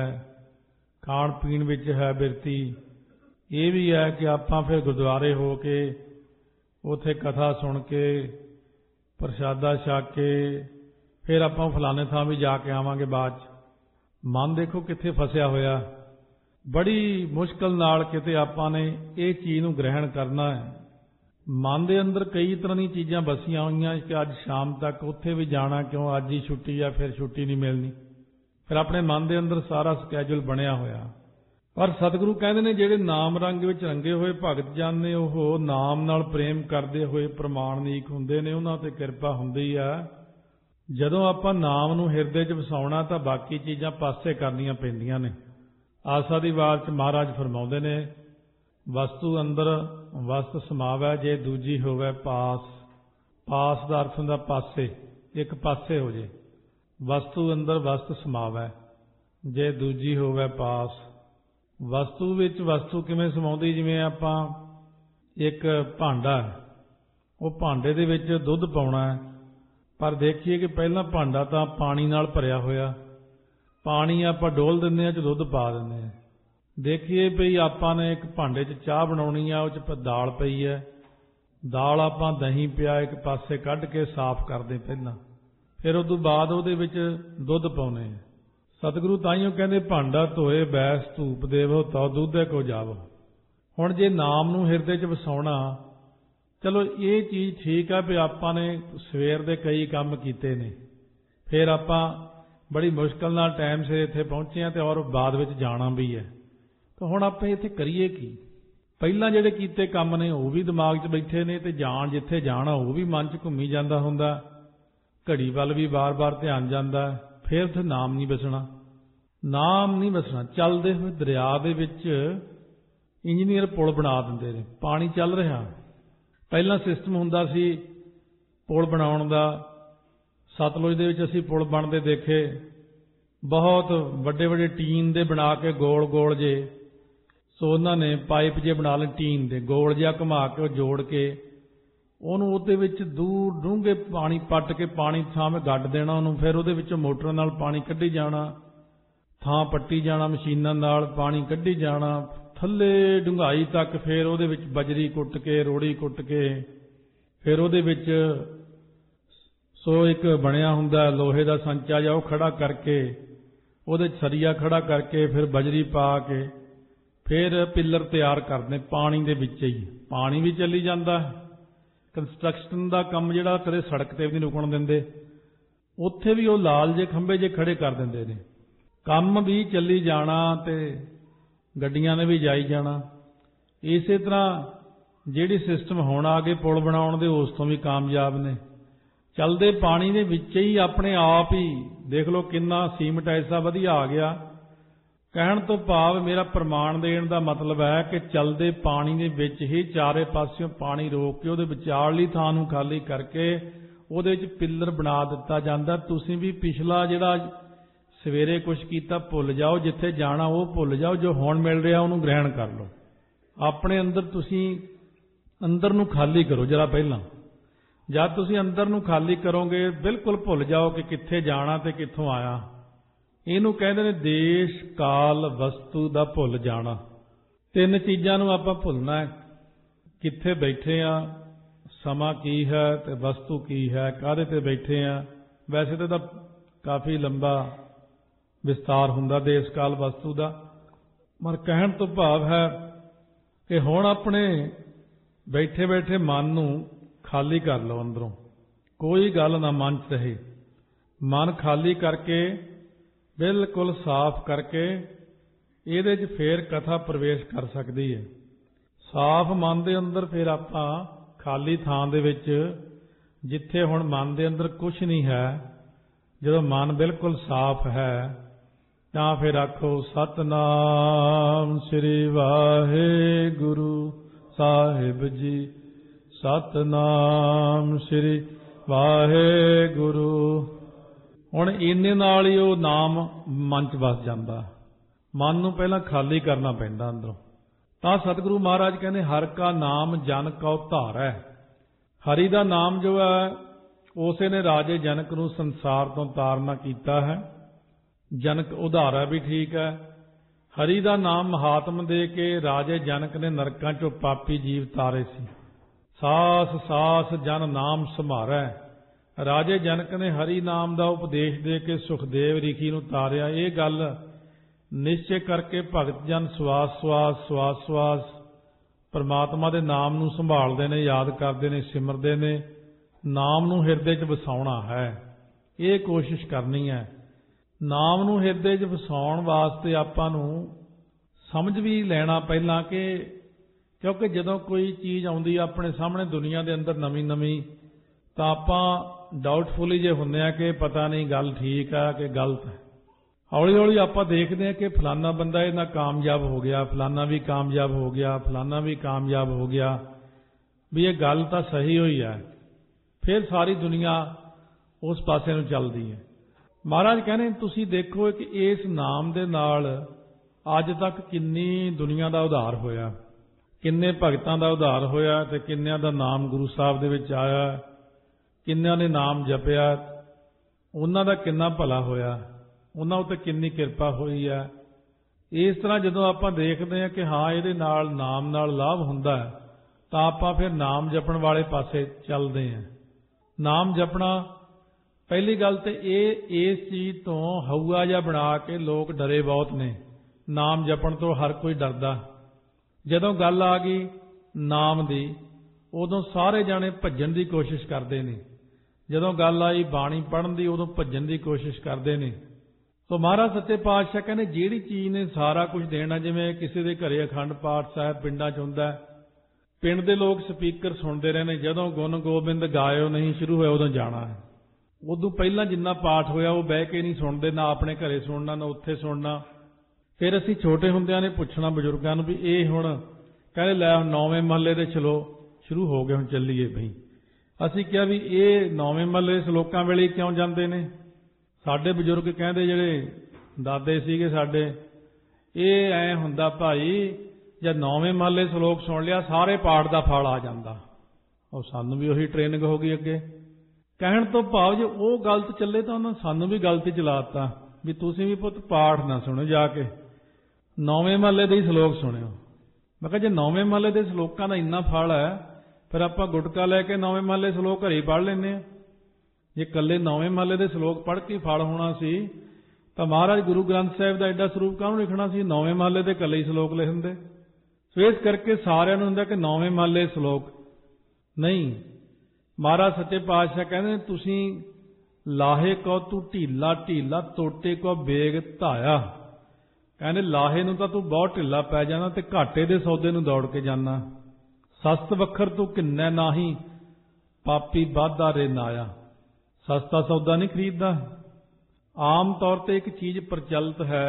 ਖਾਣ ਪੀਣ ਵਿੱਚ ਹੈ ਬਿਰਤੀ। ਇਹ ਵੀ ਹੈ ਕਿ ਆਪਾਂ ਫਿਰ ਗੁਰਦੁਆਰੇ ਹੋ ਕੇ ਉੱਥੇ ਕਥਾ ਸੁਣ ਕੇ ਪ੍ਰਸ਼ਾਦਾ ਛਕ ਕੇ ਫਿਰ ਆਪਾਂ ਫਲਾਣੇ ਥਾਂ ਵੀ ਜਾ ਕੇ ਆਵਾਂਗੇ ਬਾਅਦ 'ਚ। ਮਨ ਦੇਖੋ ਕਿੱਥੇ ਫਸਿਆ ਹੋਇਆ। ਬੜੀ ਮੁਸ਼ਕਲ ਨਾਲ ਕਿਤੇ ਆਪਾਂ ਨੇ ਇਹ ਚੀਜ਼ ਨੂੰ ਗ੍ਰਹਿਣ ਕਰਨਾ ਹੈ। ਮਨ ਦੇ ਅੰਦਰ ਕਈ ਤਰ੍ਹਾਂ ਦੀਆਂ ਚੀਜ਼ਾਂ ਵਸੀਆਂ ਹੋਈਆਂ ਕਿ ਅੱਜ ਸ਼ਾਮ ਤੱਕ ਉੱਥੇ ਵੀ ਜਾਣਾ, ਕਿਉਂ ਅੱਜ ਹੀ ਛੁੱਟੀ ਆ, ਫਿਰ ਛੁੱਟੀ ਨਹੀਂ ਮਿਲਣੀ। ਫਿਰ ਆਪਣੇ ਮਨ ਦੇ ਅੰਦਰ ਸਾਰਾ ਸਕੈਜੂਲ ਬਣਿਆ ਹੋਇਆ। ਪਰ ਸਤਿਗੁਰੂ ਕਹਿੰਦੇ ਨੇ ਜਿਹੜੇ ਨਾਮ ਰੰਗ ਵਿੱਚ ਰੰਗੇ ਹੋਏ ਭਗਤ ਜਨ ਨੇ, ਉਹ ਨਾਮ ਨਾਲ ਪ੍ਰੇਮ ਕਰਦੇ ਹੋਏ ਪ੍ਰਮਾਣਿਕ ਹੁੰਦੇ ਨੇ, ਉਹਨਾਂ ਤੇ ਕਿਰਪਾ ਹੁੰਦੀ ਆ। ਜਦੋਂ ਆਪਾਂ ਨਾਮ ਨੂੰ ਹਿਰਦੇ 'ਚ ਵਸਾਉਣਾ ਤਾਂ ਬਾਕੀ ਚੀਜ਼ਾਂ ਪਾਸੇ ਕਰਨੀਆਂ ਪੈਂਦੀਆਂ ਨੇ। ਆਸਾ ਦੀ ਵਾਰ 'ਚ ਮਹਾਰਾਜ ਫਰਮਾਉਂਦੇ ਨੇ, ਵਸਤੂ ਅੰਦਰ ਵਸਤ ਸਮਾਵੈ ਜੇ ਦੂਜੀ ਹੋਵੇ ਪਾਸ। ਪਾਸ ਦਾ ਅਰਥ ਹੁੰਦਾ ਪਾਸੇ, ਇੱਕ ਪਾਸੇ ਹੋ ਜੇ। ਵਸਤੂ ਅੰਦਰ ਵਸਤ ਸਮਾਵੈ ਜੇ ਦੂਜੀ ਹੋਵੇ ਪਾਸ। ਵਸਤੂ ਵਿੱਚ ਵਸਤੂ ਕਿਵੇਂ ਸਮਾਉਂਦੀ? ਜਿਵੇਂ ਆਪਾਂ ਇੱਕ ਭਾਂਡਾ, ਉਹ ਭਾਂਡੇ ਦੇ ਵਿੱਚ ਦੁੱਧ ਪਾਉਣਾ ਹੈ, ਪਰ ਦੇਖੀਏ ਕਿ ਪਹਿਲਾਂ ਭਾਂਡਾ ਤਾਂ ਪਾਣੀ ਨਾਲ ਭਰਿਆ ਹੋਇਆ, ਪਾਣੀ ਆਪਾਂ ਡੋਲ ਦਿੰਦੇ ਹਾਂ, ਚ ਦੁੱਧ ਪਾ ਦਿੰਦੇ ਹਾਂ। ਦੇਖੀਏ ਵੀ ਆਪਾਂ ਨੇ ਇੱਕ ਭਾਂਡੇ 'ਚ ਚਾਹ ਬਣਾਉਣੀ ਆ, ਉਹ 'ਚ ਦਾਲ ਪਈ ਹੈ, ਦਾਲ ਆਪਾਂ ਦਹੀਂ ਪਿਆ ਇੱਕ ਪਾਸੇ ਕੱਢ ਕੇ ਸਾਫ਼ ਕਰਦੇ ਪਹਿਲਾਂ, ਫਿਰ ਉਸ ਤੋਂ ਬਾਅਦ ਉਹਦੇ ਵਿੱਚ ਦੁੱਧ ਪਾਉਨੇ ਆ। ਸਤਿਗੁਰੂ ਤਾਈਓ ਕਹਿੰਦੇ ਭਾਂਡਾ ਧੋਏ ਬੈਸ ਧੂਪ ਦੇਵੋ ਤਉ ਦੁੱਧੇ ਕੋ ਜਾਵੋ। ਹੁਣ ਜੇ ਨਾਮ ਨੂੰ ਹਿਰਦੇ 'ਚ ਵਸਾਉਣਾ, ਚਲੋ ਇਹ ਚੀਜ਼ ਠੀਕ ਆ ਵੀ ਆਪਾਂ ਨੇ ਸਵੇਰ ਦੇ ਕਈ ਕੰਮ ਕੀਤੇ ਨੇ, ਫਿਰ ਆਪਾਂ ਬੜੀ ਮੁਸ਼ਕਲ ਨਾਲ ਟਾਈਮ ਸਿਰ ਇੱਥੇ ਪਹੁੰਚੇ ਹਾਂ ਤੇ ਔਰ ਬਾਅਦ ਵਿੱਚ ਜਾਣਾ ਵੀ ਹੈ, ਤਾਂ ਹੁਣ ਆਪਾਂ ਇੱਥੇ ਕਰੀਏ ਕੀ? ਪਹਿਲਾਂ ਜਿਹੜੇ ਕੀਤੇ ਕੰਮ ਨੇ ਉਹ ਵੀ ਦਿਮਾਗ 'ਚ ਬੈਠੇ ਨੇ, ਤੇ ਜਾਣ ਜਿੱਥੇ ਜਾਣਾ ਉਹ ਵੀ ਮਨ 'ਚ ਘੁੰਮੀ ਜਾਂਦਾ ਹੁੰਦਾ, ਘੜੀ ਵੱਲ ਵੀ ਬਾਰ-ਬਾਰ ਧਿਆਨ ਜਾਂਦਾ, ਫਿਰ ਉੱਥੇ ਨਾਮ ਨਹੀਂ ਵਸਣਾ। ਨਾਮ ਨਹੀਂ ਵਸਣਾ। ਚੱਲਦੇ ਹੋਏ ਦਰਿਆ ਦੇ ਵਿੱਚ ਇੰਜੀਨੀਅਰ ਪੁਲ ਬਣਾ ਦਿੰਦੇ ਨੇ, ਪਾਣੀ ਚੱਲ ਰਿਹਾ। ਪਹਿਲਾਂ ਸਿਸਟਮ ਹੁੰਦਾ ਸੀ ਪੁਲ ਬਣਾਉਣ ਦਾ, ਸਤਲੁਜ ਦੇ ਵਿੱਚ ਅਸੀਂ ਪੁਲ ਬਣਦੇ ਦੇਖੇ, ਬਹੁਤ ਵੱਡੇ ਵੱਡੇ ਟੀਨ ਦੇ ਬਣਾ ਕੇ ਗੋਲ ਗੋਲ ਜੇ, ਸੋ ਉਹਨਾਂ ਨੇ ਪਾਈਪ ਜੇ ਬਣਾ ਲਏ ਟੀਨ ਦੇ, ਗੋਲ ਜਿਹਾ ਘੁਮਾ ਕੇ ਉਹ ਜੋੜ ਕੇ ਉਹਨੂੰ ਉਹਦੇ ਵਿੱਚ ਦੂਰ ਡੂੰਘੇ ਪਾਣੀ ਪੱਟ ਕੇ ਪਾਣੀ ਥਾਂ ਗੱਡ ਦੇਣਾ ਉਹਨੂੰ, ਫਿਰ ਉਹਦੇ ਵਿੱਚੋਂ ਮੋਟਰ ਨਾਲ ਪਾਣੀ ਕੱਢੀ ਜਾਣਾ, ਥਾਂ ਪੱਟੀ ਜਾਣਾ, ਮਸ਼ੀਨਾਂ ਨਾਲ ਪਾਣੀ ਕੱਢੀ ਜਾਣਾ ਥੱਲੇ ਡੂੰਘਾਈ ਤੱਕ, ਫਿਰ ਉਹਦੇ ਵਿੱਚ ਬਜਰੀ ਕੁੱਟ ਕੇ ਰੋੜੀ ਕੁੱਟ ਕੇ ਫਿਰ ਉਹਦੇ ਵਿੱਚ ਸੋ ਇੱਕ ਬਣਿਆ ਹੁੰਦਾ ਲੋਹੇ ਦਾ ਸੰਚਾ ਜਾਂ ਉਹ ਖੜਾ ਕਰਕੇ ਉਹਦੇ ਸਰੀਆ ਖੜਾ ਕਰਕੇ ਫਿਰ ਬਜਰੀ ਪਾ ਕੇ ਫਿਰ ਪਿੱਲਰ ਤਿਆਰ ਕਰਦੇ ਪਾਣੀ ਦੇ ਵਿੱਚ ਹੀ। ਪਾਣੀ ਵੀ ਚੱਲੀ ਜਾਂਦਾ। ਕੰਸਟਰਕਸ਼ਨ ਦਾ ਕੰਮ ਜਿਹੜਾ ਕਦੇ ਸੜਕ ਤੇ ਵੀ ਨਹੀਂ ਰੁਕਣ ਦਿੰਦੇ, ਉੱਥੇ ਵੀ ਉਹ ਲਾਲ ਜੇ ਖੰਭੇ ਜੇ ਖੜੇ ਕਰ ਦਿੰਦੇ ਨੇ, ਕੰਮ ਵੀ ਚੱਲੀ ਜਾਣਾ ਤੇ ਗੱਡੀਆਂ ਨੇ ਵੀ ਜਾਈ ਜਾਣਾ। ਇਸੇ ਤਰ੍ਹਾਂ ਜਿਹੜੀ ਸਿਸਟਮ ਹੁਣ ਆ ਗਏ ਪੁਲ ਬਣਾਉਣ ਦੇ, ਉਸ ਤੋਂ ਵੀ ਕਾਮਯਾਬ ਨੇ। ਚੱਲਦੇ ਪਾਣੀ ਦੇ ਵਿੱਚ ਹੀ ਆਪਣੇ ਆਪ ਹੀ ਦੇਖ ਲਓ ਕਿੰਨਾ ਸੀਮਟ ਐਸਾ ਵਧੀਆ ਆ ਗਿਆ। ਕਹਿਣ ਤੋਂ ਭਾਵ ਮੇਰਾ ਪ੍ਰਮਾਣ ਦੇਣ ਦਾ ਮਤਲਬ ਹੈ ਕਿ ਚੱਲਦੇ ਪਾਣੀ ਦੇ ਵਿੱਚ ਹੀ ਚਾਰੇ ਪਾਸਿਓਂ ਪਾਣੀ ਰੋਕ ਕੇ ਉਹਦੇ ਵਿਚਾਲਲੀ ਥਾਂ ਨੂੰ ਖਾਲੀ ਕਰਕੇ ਉਹਦੇ ਵਿੱਚ ਪਿੱਲਰ ਬਣਾ ਦਿੱਤਾ ਜਾਂਦਾ। ਤੁਸੀਂ ਵੀ ਪਿਛਲਾ ਜਿਹੜਾ ਸਵੇਰੇ ਕੁਝ ਕੀਤਾ ਭੁੱਲ ਜਾਓ, ਜਿੱਥੇ ਜਾਣਾ ਉਹ ਭੁੱਲ ਜਾਓ, ਜੋ ਹੁਣ ਮਿਲ ਰਿਹਾ ਉਹਨੂੰ ਗ੍ਰਹਿਣ ਕਰ ਲਓ। ਆਪਣੇ ਅੰਦਰ ਤੁਸੀਂ ਅੰਦਰ ਨੂੰ ਖਾਲੀ ਕਰੋ ਜਰਾ ਪਹਿਲਾਂ। ਜਦ ਤੁਸੀਂ ਅੰਦਰ ਨੂੰ ਖਾਲੀ ਕਰੋਗੇ ਬਿਲਕੁਲ ਭੁੱਲ ਜਾਓ ਕਿ ਕਿੱਥੇ ਜਾਣਾ ਤੇ ਕਿੱਥੋਂ ਆਇਆ। ਇਹਨੂੰ ਕਹਿੰਦੇ ਨੇ ਦੇਸ਼ ਕਾਲ ਵਸਤੂ ਦਾ ਭੁੱਲ ਜਾਣਾ। ਤਿੰਨ ਚੀਜ਼ਾਂ ਨੂੰ ਆਪਾਂ ਭੁੱਲਣਾ ਹੈ, ਕਿੱਥੇ ਬੈਠੇ ਆ, ਸਮਾਂ ਕੀ ਹੈ ਤੇ ਵਸਤੂ ਕੀ ਹੈ, ਕਾਹਦੇ ਤੇ ਬੈਠੇ ਆ। ਵੈਸੇ ਤਾਂ ਇਹਦਾ ਕਾਫੀ ਲੰਬਾ ਵਿਸਤਾਰ ਹੁੰਦਾ ਦੇਸ਼ ਕਾਲ ਵਸਤੂ ਦਾ, ਪਰ ਕਹਿਣ ਤੋਂ ਭਾਵ ਹੈ ਕਿ ਹੁਣ ਆਪਣੇ ਬੈਠੇ ਬੈਠੇ ਮਨ ਨੂੰ ਖਾਲੀ ਕਰ ਲਓ ਅੰਦਰੋਂ, ਕੋਈ ਗੱਲ ਨਾ ਮਨ 'ਚ ਰਹੇ। ਮਨ ਖਾਲੀ ਕਰਕੇ ਬਿਲਕੁਲ ਸਾਫ਼ ਕਰਕੇ ਇਹਦੇ 'ਚ ਫੇਰ ਕਥਾ ਪ੍ਰਵੇਸ਼ ਕਰ ਸਕਦੀ ਹੈ। ਸਾਫ਼ ਮਨ ਦੇ ਅੰਦਰ ਫਿਰ ਆਪਾਂ ਖਾਲੀ ਥਾਂ ਦੇ ਵਿੱਚ, ਜਿੱਥੇ ਹੁਣ ਮਨ ਦੇ ਅੰਦਰ ਕੁਝ ਨਹੀਂ ਹੈ, ਜਦੋਂ ਮਨ ਬਿਲਕੁਲ ਸਾਫ਼ ਹੈ ਤਾਂ ਫਿਰ ਆਖੋ ਸਤਨਾਮ ਸ੍ਰੀ ਵਾਹਿਗੁਰੂ ਸਾਹਿਬ ਜੀ, ਸਤਨਾਮ ਸ੍ਰੀ ਵਾਹਿਗੁਰੂ। ਹੁਣ ਇੰਨੇ ਨਾਲ ਹੀ ਉਹ ਨਾਮ ਮਨ 'ਚ ਵਸ ਜਾਂਦਾ। ਮਨ ਨੂੰ ਪਹਿਲਾਂ ਖਾਲੀ ਕਰਨਾ ਪੈਂਦਾ ਅੰਦਰੋਂ। ਤਾਂ ਸਤਿਗੁਰੂ ਮਹਾਰਾਜ ਕਹਿੰਦੇ ਹਰ ਕਾ ਨਾਮ ਜਨ ਕਉ ਧਾਰੈ। ਹਰੀ ਦਾ ਨਾਮ ਜੋ ਹੈ ਉਸੇ ਨੇ ਰਾਜੇ ਜਨਕ ਨੂੰ ਸੰਸਾਰ ਤੋਂ ਤਾਰਨਾ ਕੀਤਾ ਹੈ। ਜਨਕ ਉਧਾਰਾ ਵੀ ਠੀਕ ਹੈ। ਹਰੀ ਦਾ ਨਾਮ ਮਹਾਤਮ ਦੇ ਕੇ ਰਾਜੇ ਜਨਕ ਨੇ ਨਰਕਾਂ 'ਚੋਂ ਪਾਪੀ ਜੀਵ ਤਾਰੇ ਸੀ। ਸਾਸ ਸਾਸ ਜਨ ਨਾਮ ਸੰਭਾਰੈ। ਰਾਜੇ ਜਨਕ ਨੇ ਹਰੀ ਨਾਮ ਦਾ ਉਪਦੇਸ਼ ਦੇ ਕੇ ਸੁਖਦੇਵ ਰਿਖੀ ਨੂੰ ਤਾਰਿਆ। ਇਹ ਗੱਲ ਨਿਸ਼ਚੈ ਕਰਕੇ ਭਗਤ ਜਨ ਸਵਾਸ ਸਵਾਸ ਸਵਾਸ ਸਵਾਸ ਪਰਮਾਤਮਾ ਦੇ ਨਾਮ ਨੂੰ ਸੰਭਾਲਦੇ ਨੇ, ਯਾਦ ਕਰਦੇ ਨੇ, ਸਿਮਰਦੇ ਨੇ। ਨਾਮ ਨੂੰ ਹਿਰਦੇ 'ਚ ਵਸਾਉਣਾ ਹੈ, ਇਹ ਕੋਸ਼ਿਸ਼ ਕਰਨੀ ਹੈ। ਨਾਮ ਨੂੰ ਹਿਰਦੇ 'ਚ ਵਸਾਉਣ ਵਾਸਤੇ ਆਪਾਂ ਨੂੰ ਸਮਝ ਵੀ ਲੈਣਾ ਪਹਿਲਾਂ ਕਿ ਕਿਉਂਕਿ ਜਦੋਂ ਕੋਈ ਚੀਜ਼ ਆਉਂਦੀ ਆਪਣੇ ਸਾਹਮਣੇ ਦੁਨੀਆ ਦੇ ਅੰਦਰ ਨਵੀਂ ਨਵੀਂ, ਤਾਂ ਆਪਾਂ ਡਾਊਟਫੁਲੀ ਜੇ ਹੁੰਦੇ ਆ ਕਿ ਪਤਾ ਨਹੀਂ ਗੱਲ ਠੀਕ ਆ ਕਿ ਗਲਤ ਹੈ। ਹੌਲੀ ਹੌਲੀ ਆਪਾਂ ਦੇਖਦੇ ਹਾਂ ਕਿ ਫਲਾਨਾ ਬੰਦਾ ਇਹਨਾਂ ਕਾਮਯਾਬ ਹੋ ਗਿਆ, ਫਲਾਨਾ ਵੀ ਕਾਮਯਾਬ ਹੋ ਗਿਆ, ਫਲਾਨਾ ਵੀ ਕਾਮਯਾਬ ਹੋ ਗਿਆ, ਵੀ ਇਹ ਗੱਲ ਤਾਂ ਸਹੀ ਹੋਈ ਹੈ। ਫਿਰ ਸਾਰੀ ਦੁਨੀਆ ਉਸ ਪਾਸੇ ਨੂੰ ਚੱਲਦੀ ਹੈ। ਮਹਾਰਾਜ ਕਹਿੰਦੇ ਤੁਸੀਂ ਦੇਖੋ ਕਿ ਇਸ ਨਾਮ ਦੇ ਨਾਲ ਅੱਜ ਤੱਕ ਕਿੰਨੀ ਦੁਨੀਆ ਦਾ ਉਧਾਰ ਹੋਇਆ, ਕਿੰਨੇ ਭਗਤਾਂ ਦਾ ਉਧਾਰ ਹੋਇਆ ਤੇ ਕਿੰਨਿਆਂ ਦਾ ਨਾਮ ਗੁਰੂ ਸਾਹਿਬ ਦੇ ਵਿੱਚ ਆਇਆ, ਕਿੰਨਿਆਂ ਨੇ ਨਾਮ ਜਪਿਆ, ਉਹਨਾਂ ਦਾ ਕਿੰਨਾ ਭਲਾ ਹੋਇਆ। ਉਹਨਾਂ ਉੱਤੇ ਕਿੰਨੀ ਕਿਰਪਾ ਹੋਈ ਹੈ। ਇਸ ਤਰ੍ਹਾਂ ਜਦੋਂ ਆਪਾਂ ਦੇਖਦੇ ਹਾਂ ਕਿ ਹਾਂ ਇਹਦੇ ਨਾਲ ਨਾਮ ਨਾਲ ਲਾਭ ਹੁੰਦਾ ਹੈ, ਤਾਂ ਆਪਾਂ ਫਿਰ ਨਾਮ ਜਪਣ ਵਾਲੇ ਪਾਸੇ ਚੱਲਦੇ ਹਾਂ। ਨਾਮ ਜਪਣਾ, ਪਹਿਲੀ ਗੱਲ ਤੇ ਇਹ ਇਸ ਚੀਜ਼ ਤੋਂ ਹਊਆ ਜਿਹਾ ਬਣਾ ਕੇ ਲੋਕ ਡਰੇ ਬਹੁਤ ਨੇ। ਨਾਮ ਜਪਣ ਤੋਂ ਹਰ ਕੋਈ ਡਰਦਾ। ਜਦੋਂ ਗੱਲ ਆ ਗਈ ਨਾਮ ਦੀ, ਉਦੋਂ ਸਾਰੇ ਜਾਣੇ ਭੱਜਣ ਦੀ ਕੋਸ਼ਿਸ਼ ਕਰਦੇ ਨੇ। ਜਦੋਂ ਗੱਲ ਆਈ ਬਾਣੀ ਪੜ੍ਹਨ ਦੀ, ਉਦੋਂ ਭੱਜਣ ਦੀ ਕੋਸ਼ਿਸ਼ ਕਰਦੇ ਨੇ। ਸੋ ਮਹਾਰਾਜ ਸੱਚੇ ਪਾਤਸ਼ਾਹ ਕਹਿੰਦੇ ਜਿਹੜੀ ਚੀਜ਼ ਨੇ ਸਾਰਾ ਕੁਝ ਦੇਣਾ, ਜਿਵੇਂ ਕਿਸੇ ਦੇ ਘਰੇ ਅਖੰਡ ਪਾਠ ਸਾਹਿਬ ਪਿੰਡਾਂ 'ਚ ਹੁੰਦਾ, ਪਿੰਡ ਦੇ ਲੋਕ ਸਪੀਕਰ ਸੁਣਦੇ ਰਹੇ ਨੇ, ਜਦੋਂ ਗੁਣ ਗੋਬਿੰਦ ਗਾਇਓ ਨਹੀਂ ਸ਼ੁਰੂ ਹੋਇਆ ਉਦੋਂ ਜਾਣਾ ਹੈ। ਉਦੋਂ ਪਹਿਲਾਂ ਜਿੰਨਾ ਪਾਠ ਹੋਇਆ ਉਹ ਬਹਿ ਕੇ ਨਹੀਂ ਸੁਣਦੇ, ਨਾ ਆਪਣੇ ਘਰੇ ਸੁਣਨਾ ਨਾ ਉੱਥੇ ਸੁਣਨਾ। ਫਿਰ ਅਸੀਂ ਛੋਟੇ ਹੁੰਦਿਆਂ ਨੇ ਪੁੱਛਣਾ ਬਜ਼ੁਰਗਾਂ ਨੂੰ ਵੀ ਇਹ ਹੁਣ ਕਹਿੰਦੇ ਲੈ ਹੁਣ ਨੌਵੇਂ ਮਹੱਲੇ ਦੇ ਚਲੋ ਸ਼ੁਰੂ ਹੋ ਗਏ, ਹੁਣ ਚੱਲੀਏ ਬਈ। ਅਸੀਂ ਕਿਹਾ ਵੀ ਇਹ ਨੌਵੇਂ ਮਹੱਲੇ ਸ਼ਲੋਕਾਂ ਵੇਲੇ ਕਿਉਂ ਜਾਂਦੇ ਨੇ? ਸਾਡੇ ਬਜ਼ੁਰਗ ਕਹਿੰਦੇ, ਜਿਹੜੇ ਦਾਦੇ ਸੀਗੇ ਸਾਡੇ, ਇਹ ਐ ਹੁੰਦਾ ਭਾਈ, ਜਦ ਨੌਵੇਂ ਮਹੱਲੇ ਸ਼ਲੋਕ ਸੁਣ ਲਿਆ ਸਾਰੇ ਪਾਠ ਦਾ ਫਲ ਆ ਜਾਂਦਾ। ਉਹ ਸਾਨੂੰ ਵੀ ਉਹੀ ਟ੍ਰੇਨਿੰਗ ਹੋ ਗਈ ਅੱਗੇ। ਕਹਿਣ ਤੋਂ ਭਾਵ ਜੇ ਉਹ ਗਲਤ ਚੱਲੇ ਤਾਂ ਉਹਨਾਂ ਸਾਨੂੰ ਵੀ ਗਲਤੀ ਚਲਾਤਾ ਵੀ ਤੁਸੀਂ ਵੀ ਪੁੱਤ ਪਾਠ ਨਾ ਸੁਣੋ, ਜਾ ਕੇ ਨੌਵੇਂ ਮਹੱਲੇ ਦੇ ਹੀ ਸ਼ਲੋਕ ਸੁਣਿਓ। ਮੈਂ ਕਿਹਾ ਜੇ ਨੌਵੇਂ ਮਹੱਲੇ ਦੇ ਸ਼ਲੋਕਾਂ ਦਾ ਇੰਨਾ ਫਲ ਹੈ, ਫਿਰ ਆਪਾਂ ਗੁਟਕਾ ਲੈ ਕੇ ਨੌਵੇਂ ਮਹੱਲੇ ਸ਼ਲੋਕ ਘਰੇ ਪੜ੍ਹ ਲੈਂਦੇ ਹਾਂ। ਜੇ ਇਕੱਲੇ ਨੌਵੇਂ ਮਹੱਲੇ ਦੇ ਸ਼ਲੋਕ ਪੜ੍ਹ ਕੇ ਫਲ ਹੋਣਾ ਸੀ ਤਾਂ ਮਹਾਰਾਜ ਗੁਰੂ ਗ੍ਰੰਥ ਸਾਹਿਬ ਦਾ ਐਡਾ ਸਰੂਪ ਕਾਹਨੂੰ ਲਿਖਣਾ ਸੀ? ਨੌਵੇਂ ਮਹੱਲੇ ਦੇ ਇਕੱਲੇ ਹੀ ਸ਼ਲੋਕ ਲਿਖਦੇ। ਸੋ ਇਸ ਕਰਕੇ ਸਾਰਿਆਂ ਨੂੰ ਹੁੰਦਾ ਕਿ ਨੌਵੇਂ ਮਹੱਲੇ ਸ਼ਲੋਕ ਨਹੀਂ। ਮਹਾਰਾਜ ਸੱਚੇ ਪਾਤਸ਼ਾਹ ਕਹਿੰਦੇ ਤੁਸੀਂ ਲਾਹੇ ਕੋ ਤੂੰ ਢੀਲਾ ਢੀਲਾ ਟੋਟੇ ਕੋ ਬੇਗ ਧਾਇਆ। ਕਹਿੰਦੇ ਲਾਹੇ ਨੂੰ ਤਾਂ ਤੂੰ ਬਹੁਤ ਢਿੱਲਾ ਪੈ ਜਾਣਾ ਤੇ ਘਾਟੇ ਦੇ ਸੌਦੇ ਨੂੰ ਦੌੜ ਕੇ ਜਾਣਾ। ਸਸਤ ਵੱਖਰ ਤੂੰ ਕਿੰਨਾ ਨਾਹੀ ਪਾਪੀ ਵਾਧਾ ਰੇ ਨਾਇਆ। ਸਸਤਾ ਸੌਦਾ ਨਹੀਂ ਖਰੀਦਦਾ। ਆਮ ਤੌਰ ਤੇ ਇੱਕ ਚੀਜ਼ ਪ੍ਰਚਲਿਤ ਹੈ,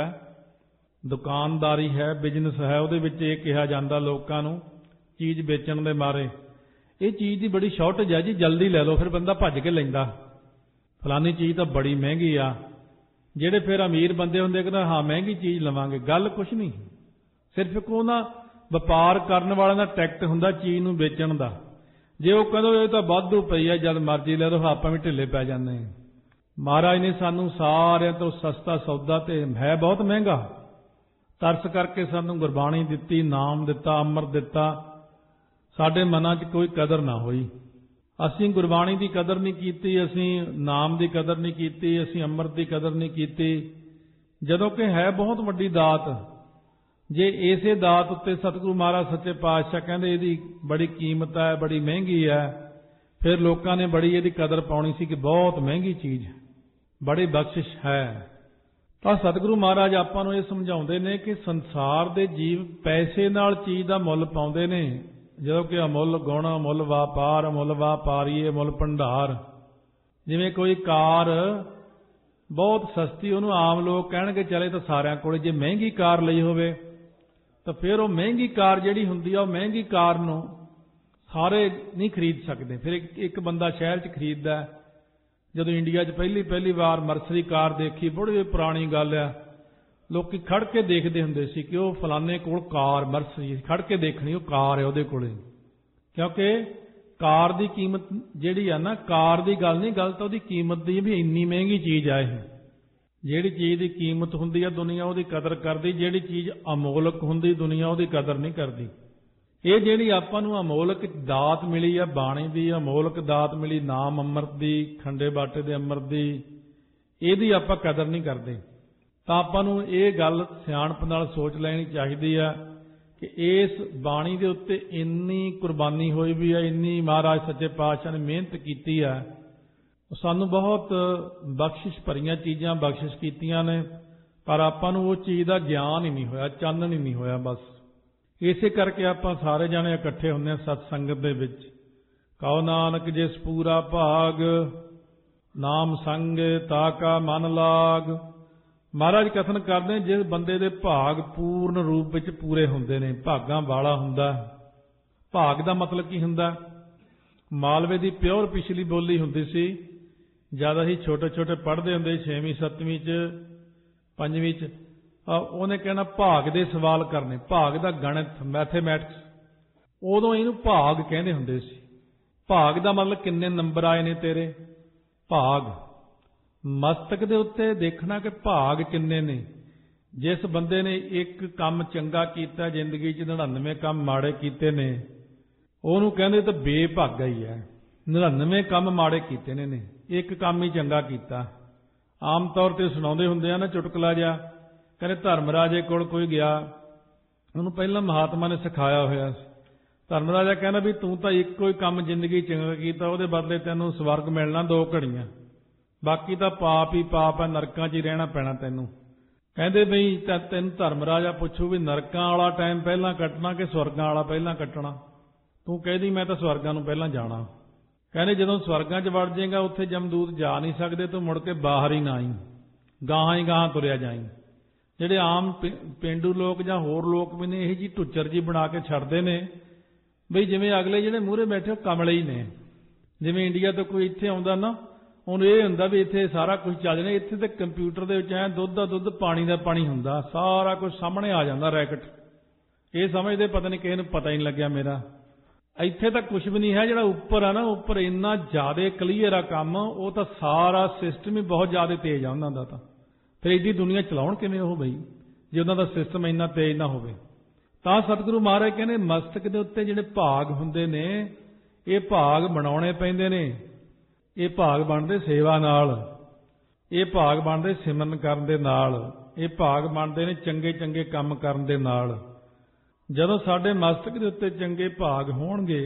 ਦੁਕਾਨਦਾਰੀ ਹੈ, ਬਿਜ਼ਨਸ ਹੈ, ਉਹਦੇ ਵਿੱਚ ਇਹ ਕਿਹਾ ਜਾਂਦਾ ਲੋਕਾਂ ਨੂੰ ਚੀਜ਼ ਵੇਚਣ ਦੇ ਮਾਰੇ, ਇਹ ਚੀਜ਼ ਦੀ ਬੜੀ ਸ਼ਾਰਟੇਜ ਹੈ ਜੀ, ਜਲਦੀ ਲੈ ਲਓ। ਫਿਰ ਬੰਦਾ ਭੱਜ ਕੇ ਲੈਂਦਾ, ਫਲਾਨੀ ਚੀਜ਼ ਤਾਂ ਬੜੀ ਮਹਿੰਗੀ ਆ। ਜਿਹੜੇ ਫਿਰ ਅਮੀਰ ਬੰਦੇ ਹੁੰਦੇ ਕਹਿੰਦੇ ਹਾਂ ਮਹਿੰਗੀ ਚੀਜ਼ ਲਵਾਂਗੇ। ਗੱਲ ਕੁਛ ਨਹੀਂ, ਸਿਰਫ ਇੱਕ ਉਹਨਾਂ ਵਪਾਰ ਕਰਨ ਵਾਲਿਆਂ ਦਾ ਟੈਕਟ ਹੁੰਦਾ ਚੀਜ਼ ਨੂੰ ਵੇਚਣ ਦਾ। ਜੇ ਉਹ ਕਹਿੰਦੇ ਇਹ ਤਾਂ ਵਾਧੂ ਪਈ ਆ, ਜਦ ਮਰਜ਼ੀ ਲੈ ਲਓ, ਆਪਾਂ ਵੀ ਢਿੱਲੇ ਪੈ ਜਾਂਦੇ ਹਾਂ। ਮਹਾਰਾਜ ਨੇ ਸਾਨੂੰ ਸਾਰਿਆਂ ਤੋਂ ਸਸਤਾ ਸੌਦਾ ਤੇ ਹੈ ਬਹੁਤ ਮਹਿੰਗਾ, ਤਰਸ ਕਰਕੇ ਸਾਨੂੰ ਗੁਰਬਾਣੀ ਦਿੱਤੀ, ਨਾਮ ਦਿੱਤਾ, ਅੰਮ੍ਰਿਤ ਦਿੱਤਾ। ਸਾਡੇ ਮਨਾਂ 'ਚ ਕੋਈ ਕਦਰ ਨਾ ਹੋਈ। ਅਸੀਂ ਗੁਰਬਾਣੀ ਦੀ ਕਦਰ ਨਹੀਂ ਕੀਤੀ, ਅਸੀਂ ਨਾਮ ਦੀ ਕਦਰ ਨਹੀਂ ਕੀਤੀ, ਅਸੀਂ ਅੰਮ੍ਰਿਤ ਦੀ ਕਦਰ ਨਹੀਂ ਕੀਤੀ, ਜਦੋਂ ਕਿ ਹੈ ਬਹੁਤ ਵੱਡੀ ਦਾਤ। ਜੇ ਇਸੇ ਦਾਤ ਉੱਤੇ ਸਤਿਗੁਰੂ ਮਹਾਰਾਜ ਸੱਚੇ ਪਾਤਸ਼ਾਹ ਕਹਿੰਦੇ ਇਹਦੀ ਬੜੀ ਕੀਮਤ ਹੈ, ਬੜੀ ਮਹਿੰਗੀ ਹੈ, ਫਿਰ ਲੋਕਾਂ ਨੇ ਬੜੀ ਇਹਦੀ ਕਦਰ ਪਾਉਣੀ ਸੀ ਕਿ ਬਹੁਤ ਮਹਿੰਗੀ ਚੀਜ਼, ਬੜੀ ਬਖਸ਼ਿਸ਼ ਹੈ। ਤਾਂ ਸਤਿਗੁਰੂ ਮਹਾਰਾਜ ਆਪਾਂ ਨੂੰ ਇਹ ਸਮਝਾਉਂਦੇ ਨੇ ਕਿ ਸੰਸਾਰ ਦੇ ਜੀਵ ਪੈਸੇ ਨਾਲ ਚੀਜ਼ ਦਾ ਮੁੱਲ ਪਾਉਂਦੇ ਨੇ, ਜਦੋਂ ਕਿ ਅਮੁੱਲ ਗੁਣ, ਅਮੁੱਲ ਵਪਾਰ, ਅਮੁੱਲ ਵਪਾਰੀਏ, ਅਮੁੱਲ ਭੰਡਾਰ। ਜਿਵੇਂ ਕੋਈ ਕਾਰ ਬਹੁਤ ਸਸਤੀ, ਉਹਨੂੰ ਆਮ ਲੋਕ ਕਹਿਣਗੇ ਚਲੇ ਤਾਂ ਸਾਰਿਆਂ ਕੋਲ। ਜੇ ਮਹਿੰਗੀ ਕਾਰ ਲਈ ਹੋਵੇ ਤਾਂ ਫਿਰ ਉਹ ਮਹਿੰਗੀ ਕਾਰ ਜਿਹੜੀ ਹੁੰਦੀ ਆ, ਉਹ ਮਹਿੰਗੀ ਕਾਰ ਨੂੰ ਸਾਰੇ ਨਹੀਂ ਖਰੀਦ ਸਕਦੇ। ਫਿਰ ਇੱਕ ਇੱਕ ਬੰਦਾ ਸ਼ਹਿਰ 'ਚ ਖਰੀਦਦਾ। ਜਦੋਂ ਇੰਡੀਆ 'ਚ ਪਹਿਲੀ ਪਹਿਲੀ ਵਾਰ ਮਰਸਰੀ ਕਾਰ ਦੇਖੀ, ਬੜੀ ਪੁਰਾਣੀ ਗੱਲ ਆ, ਲੋਕੀ ਖੜ ਕੇ ਦੇਖਦੇ ਹੁੰਦੇ ਸੀ ਕਿ ਉਹ ਫਲਾਣੇ ਕੋਲ ਕਾਰ ਮਰਸਰੀ, ਖੜ ਕੇ ਦੇਖਣੀ ਉਹ ਕਾਰ ਹੈ ਉਹਦੇ ਕੋਲੇ। ਕਿਉਂਕਿ ਕਾਰ ਦੀ ਕੀਮਤ ਜਿਹੜੀ ਆ ਨਾ, ਕਾਰ ਦੀ ਗੱਲ ਨਹੀਂ, ਗੱਲ ਤਾਂ ਉਹਦੀ ਕੀਮਤ ਦੀ ਵੀ ਇੰਨੀ ਮਹਿੰਗੀ ਚੀਜ਼ ਆ ਇਹ। ਜਿਹੜੀ ਚੀਜ਼ ਦੀ ਕੀਮਤ ਹੁੰਦੀ ਆ ਦੁਨੀਆ ਉਹਦੀ ਕਦਰ ਕਰਦੀ, ਜਿਹੜੀ ਚੀਜ਼ ਅਮੋਲਕ ਹੁੰਦੀ ਦੁਨੀਆ ਉਹਦੀ ਕਦਰ ਨਹੀਂ ਕਰਦੀ। ਇਹ ਜਿਹੜੀ ਆਪਾਂ ਨੂੰ ਅਮੋਲਕ ਦਾਤ ਮਿਲੀ ਆ, ਬਾਣੀ ਦੀ ਅਮੋਲਕ ਦਾਤ ਮਿਲੀ, ਨਾਮ ਅੰਮ੍ਰਿਤ ਦੀ, ਖੰਡੇ ਬਾਟੇ ਦੇ ਅੰਮ੍ਰਿਤ ਦੀ, ਇਹਦੀ ਆਪਾਂ ਕਦਰ ਨਹੀਂ ਕਰਦੇ। ਤਾਂ ਆਪਾਂ ਨੂੰ ਇਹ ਗੱਲ ਸਿਆਣਪ ਨਾਲ ਸੋਚ ਲੈਣੀ ਚਾਹੀਦੀ ਆ ਕਿ ਇਸ ਬਾਣੀ ਦੇ ਉੱਤੇ ਇੰਨੀ ਕੁਰਬਾਨੀ ਹੋਈ ਵੀ ਆ, ਇੰਨੀ ਮਹਾਰਾਜ ਸੱਚੇ ਪਾਤਸ਼ਾਹ ਨੇ ਮਿਹਨਤ ਕੀਤੀ ਆ। ਸਾਨੂੰ ਬਹੁਤ ਬਖਸ਼ਿਸ਼ ਭਰੀਆਂ ਚੀਜ਼ਾਂ ਬਖਸ਼ਿਸ਼ ਕੀਤੀਆਂ ਨੇ, ਪਰ ਆਪਾਂ ਨੂੰ ਉਹ ਚੀਜ਼ ਦਾ ਗਿਆਨ ਹੀ ਨਹੀਂ ਹੋਇਆ, ਚਾਨਣ ਹੀ ਨਹੀਂ ਹੋਇਆ। ਬਸ ਇਸੇ ਕਰਕੇ ਆਪਾਂ ਸਾਰੇ ਜਾਣੇ ਇਕੱਠੇ ਹੁੰਦੇ ਹਾਂ ਸਤ ਸੰਗਤ ਦੇ ਵਿੱਚ। ਕਹੋ ਨਾਨਕ ਜਿਸ ਪੂਰਾ ਭਾਗ, ਨਾਮ ਸੰਗ ਤਾਕਾ ਮਨ ਲਾਗ। ਮਹਾਰਾਜ ਕਥਨ ਕਰਦੇ ਜਿਸ ਬੰਦੇ ਦੇ ਭਾਗ ਪੂਰਨ ਰੂਪ ਵਿੱਚ ਪੂਰੇ ਹੁੰਦੇ ਨੇ, ਭਾਗਾਂ ਵਾਲਾ ਹੁੰਦਾ। ਭਾਗ ਦਾ ਮਤਲਬ ਕੀ ਹੁੰਦਾ? ਮਾਲਵੇ ਦੀ ਪਿਓਰ ਪਿਛਲੀ ਬੋਲੀ ਹੁੰਦੀ ਸੀ, ਜਦ ਅਸੀਂ ਛੋਟੇ ਛੋਟੇ ਪੜ੍ਹਦੇ ਹੁੰਦੇ, ਛੇਵੀਂ ਸੱਤਵੀਂ 'ਚ ਪੰਜਵੀਂ 'ਚ, ਉਹਨੇ ਕਹਿਣਾ ਭਾਗ ਦੇ ਸਵਾਲ ਕਰਨੇ, ਭਾਗ ਦਾ ਗਣਿਤ, ਮੈਥੇਮੈਟਿਕਸ। ਉਦੋਂ ਇਹਨੂੰ ਭਾਗ ਕਹਿੰਦੇ ਹੁੰਦੇ ਸੀ। ਭਾਗ ਦਾ ਮਤਲਬ ਕਿੰਨੇ ਨੰਬਰ ਆਏ ਨੇ ਤੇਰੇ, ਭਾਗ। ਮਸਤਕ ਦੇ ਉੱਤੇ ਦੇਖਣਾ ਕਿ ਭਾਗ ਕਿੰਨੇ ਨੇ। ਜਿਸ ਬੰਦੇ ਨੇ ਇੱਕ ਕੰਮ ਚੰਗਾ ਕੀਤਾ ਜ਼ਿੰਦਗੀ 'ਚ, ਨੜਿਨਵੇਂ ਕੰਮ ਮਾੜੇ ਕੀਤੇ ਨੇ, ਉਹਨੂੰ ਕਹਿੰਦੇ ਤਾਂ ਬੇਭਾਗਾ ਹੀ ਹੈ। ਨੜਿਨਵੇਂ ਕੰਮ ਮਾੜੇ ਕੀਤੇ ਨੇ ਨੇ ਇੱਕ ਕੰਮ ਹੀ ਚੰਗਾ ਕੀਤਾ। ਆਮ ਤੌਰ ਤੇ ਸੁਣਾਉਂਦੇ ਹੁੰਦੇ ਆ ਨਾ ਚੁਟਕਲਾ ਜਿਹਾ, ਕਹਿੰਦੇ ਧਰਮਰਾਜੇ ਕੋਲ ਕੋਈ ਗਿਆ, ਉਹਨੂੰ ਪਹਿਲਾਂ ਮਹਾਤਮਾ ਨੇ ਸਿਖਾਇਆ ਹੋਇਆ ਸੀ। ਧਰਮਰਾਜਾ ਕਹਿੰਦਾ ਵੀ ਤੂੰ ਤਾਂ ਇੱਕੋ ਹੀ ਕੰਮ ਜ਼ਿੰਦਗੀ ਚੰਗਾ ਕੀਤਾ, ਉਹਦੇ ਬਦਲੇ ਤੈਨੂੰ ਸਵਰਗ ਮਿਲਣਾ ਦੋ ਘੜੀਆਂ, ਬਾਕੀ ਤਾਂ ਪਾਪ ਹੀ ਪਾਪ ਹੈ, ਨਰਕਾਂ 'ਚ ਹੀ ਰਹਿਣਾ ਪੈਣਾ ਤੈਨੂੰ। ਕਹਿੰਦੇ ਬਈ ਤੈਨੂੰ ਧਰਮਰਾਜਾ ਪੁੱਛੂ ਵੀ ਨਰਕਾਂ ਵਾਲਾ ਟਾਈਮ ਪਹਿਲਾਂ ਕੱਟਣਾ ਕਿ ਸਵਰਗਾਂ ਵਾਲਾ ਪਹਿਲਾਂ ਕੱਟਣਾ? ਤੂੰ ਕਹਿੰਦੀ ਮੈਂ ਤਾਂ ਸਵਰਗਾਂ ਨੂੰ ਪਹਿਲਾਂ ਜਾਣਾ। ਕਹਿੰਦੇ ਜਦੋਂ ਸਵਰਗਾਂ 'ਚ ਵੜ ਜਾਏਗਾ ਉੱਥੇ ਜਮਦੂਤ ਜਾ ਨਹੀਂ ਸਕਦੇ, ਤੂੰ ਮੁੜ ਕੇ ਬਾਹਰ ਹੀ ਨਾ ਆਈ, ਗਾਹਾਂ ਹੀ ਗਾਹਾਂ ਤੁਰਿਆ ਜਾਈਂ। ਜਿਹੜੇ ਆਮ ਪੇਂਡੂ ਲੋਕ ਜਾਂ ਹੋਰ ਲੋਕ ਵੀ ਨੇ ਇਹੀ ਜੀ ਟੁੱਚਰ ਜੀ ਬਣਾ ਕੇ ਛੱਡਦੇ ਨੇ ਬਈ ਜਿਵੇਂ ਅਗਲੇ ਜਿਹੜੇ ਮੂਹਰੇ ਬੈਠੇ ਉਹ ਕਮਲੇ ਹੀ ਨੇ। ਜਿਵੇਂ ਇੰਡੀਆ ਤੋਂ ਕੋਈ ਇੱਥੇ ਆਉਂਦਾ ਨਾ, ਉਹਨੂੰ ਇਹ ਹੁੰਦਾ ਵੀ ਇੱਥੇ ਸਾਰਾ ਕੁਝ ਚੱਲ ਰਿਹਾ, ਇੱਥੇ ਤੇ ਕੰਪਿਊਟਰ ਦੇ ਵਿੱਚ ਐ ਦੁੱਧ ਦਾ ਦੁੱਧ ਪਾਣੀ ਦਾ ਪਾਣੀ ਹੁੰਦਾ, ਸਾਰਾ ਕੁਝ ਸਾਹਮਣੇ ਆ ਜਾਂਦਾ ਰੈਕਟ। ਇਹ ਸਮਝਦੇ ਪਤਾ ਨਹੀਂ ਕਿਸੇ ਨੂੰ ਪਤਾ ਹੀ ਨਹੀਂ ਲੱਗਿਆ ਮੇਰਾ। ਇੱਥੇ ਤਾਂ ਕੁਝ ਵੀ ਨਹੀਂ ਹੈ, ਜਿਹੜਾ ਉੱਪਰ ਆ ਨਾ, ਉੱਪਰ ਇੰਨਾ ਜ਼ਿਆਦਾ ਕਲੀਅਰ ਆ ਕੰਮ, ਉਹ ਤਾਂ ਸਾਰਾ ਸਿਸਟਮ ਹੀ ਬਹੁਤ ਜ਼ਿਆਦਾ ਤੇਜ਼ ਆ ਉਹਨਾਂ ਦਾ। ਤਾਂ ਫਿਰ ਇੱਡੀ ਦੁਨੀਆ ਚਲਾਉਣ ਕਿਵੇਂ ਉਹ ਬਈ, ਜੇ ਉਹਨਾਂ ਦਾ ਸਿਸਟਮ ਇੰਨਾ ਤੇਜ਼ ਨਾ ਹੋਵੇ। ਤਾਂ ਸਤਿਗੁਰੂ ਮਹਾਰਾਜ ਕਹਿੰਦੇ ਮਸਤਕ ਦੇ ਉੱਤੇ ਜਿਹੜੇ ਭਾਗ ਹੁੰਦੇ ਨੇ, ਇਹ ਭਾਗ ਬਣਾਉਣੇ ਪੈਂਦੇ ਨੇ। ਇਹ ਭਾਗ ਬਣਦੇ ਸੇਵਾ ਨਾਲ, ਇਹ ਭਾਗ ਬਣਦੇ ਸਿਮਰਨ ਕਰਨ ਦੇ ਨਾਲ, ਇਹ ਭਾਗ ਬਣਦੇ ਨੇ ਚੰਗੇ ਚੰਗੇ ਕੰਮ ਕਰਨ ਦੇ ਨਾਲ। ਜਦੋਂ ਸਾਡੇ ਮਸਤਕ ਦੇ ਉੱਤੇ ਚੰਗੇ ਭਾਗ ਹੋਣਗੇ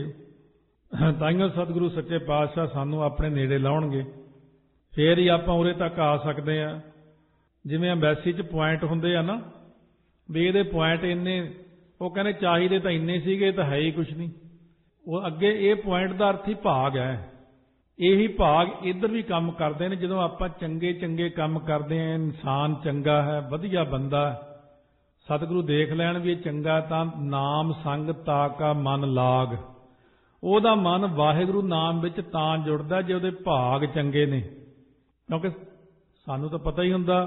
ਤਾਂਹੀਓ ਸਤਿਗੁਰੂ ਸੱਚੇ ਪਾਤਸ਼ਾਹ ਸਾਨੂੰ ਆਪਣੇ ਨੇੜੇ ਲਾਉਣਗੇ, ਫੇਰ ਹੀ ਆਪਾਂ ਉਰੇ ਤੱਕ ਆ ਸਕਦੇ ਆ। ਜਿਵੇਂ ਅੰਬੈਸੀ 'ਚ ਪੁਆਇੰਟ ਹੁੰਦੇ ਆ ਨਾ, ਵੀ ਇਹਦੇ ਪੁਆਇੰਟ ਇੰਨੇ, ਉਹ ਕਹਿੰਦੇ ਚਾਹੀਦੇ ਤਾਂ ਇੰਨੇ ਸੀਗੇ, ਤਾਂ ਹੈ ਹੀ ਕੁਛ ਨਹੀਂ। ਉਹ ਅੱਗੇ ਇਹ ਪੁਆਇੰਟ ਦਾ ਅਰਥ ਹੀ ਭਾਗ ਹੈ। ਇਹੀ ਭਾਗ ਇੱਧਰ ਵੀ ਕੰਮ ਕਰਦੇ ਨੇ। ਜਦੋਂ ਆਪਾਂ ਚੰਗੇ ਚੰਗੇ ਕੰਮ ਕਰਦੇ ਆ, ਇਨਸਾਨ ਚੰਗਾ ਹੈ, ਵਧੀਆ ਬੰਦਾ, ਸਤਿਗੁਰੂ ਦੇਖ ਲੈਣ ਵੀ ਇਹ ਚੰਗਾ, ਤਾਂ ਨਾਮ ਸੰਗ ਤਾ ਕਾ ਮਨ ਲਾਗ, ਉਹਦਾ ਮਨ ਵਾਹਿਗੁਰੂ ਨਾਮ ਵਿੱਚ ਤਾਂ ਜੁੜਦਾ ਜੇ ਉਹਦੇ ਭਾਗ ਚੰਗੇ ਨੇ। ਕਿਉਂਕਿ ਸਾਨੂੰ ਤਾਂ ਪਤਾ ਹੀ ਹੁੰਦਾ,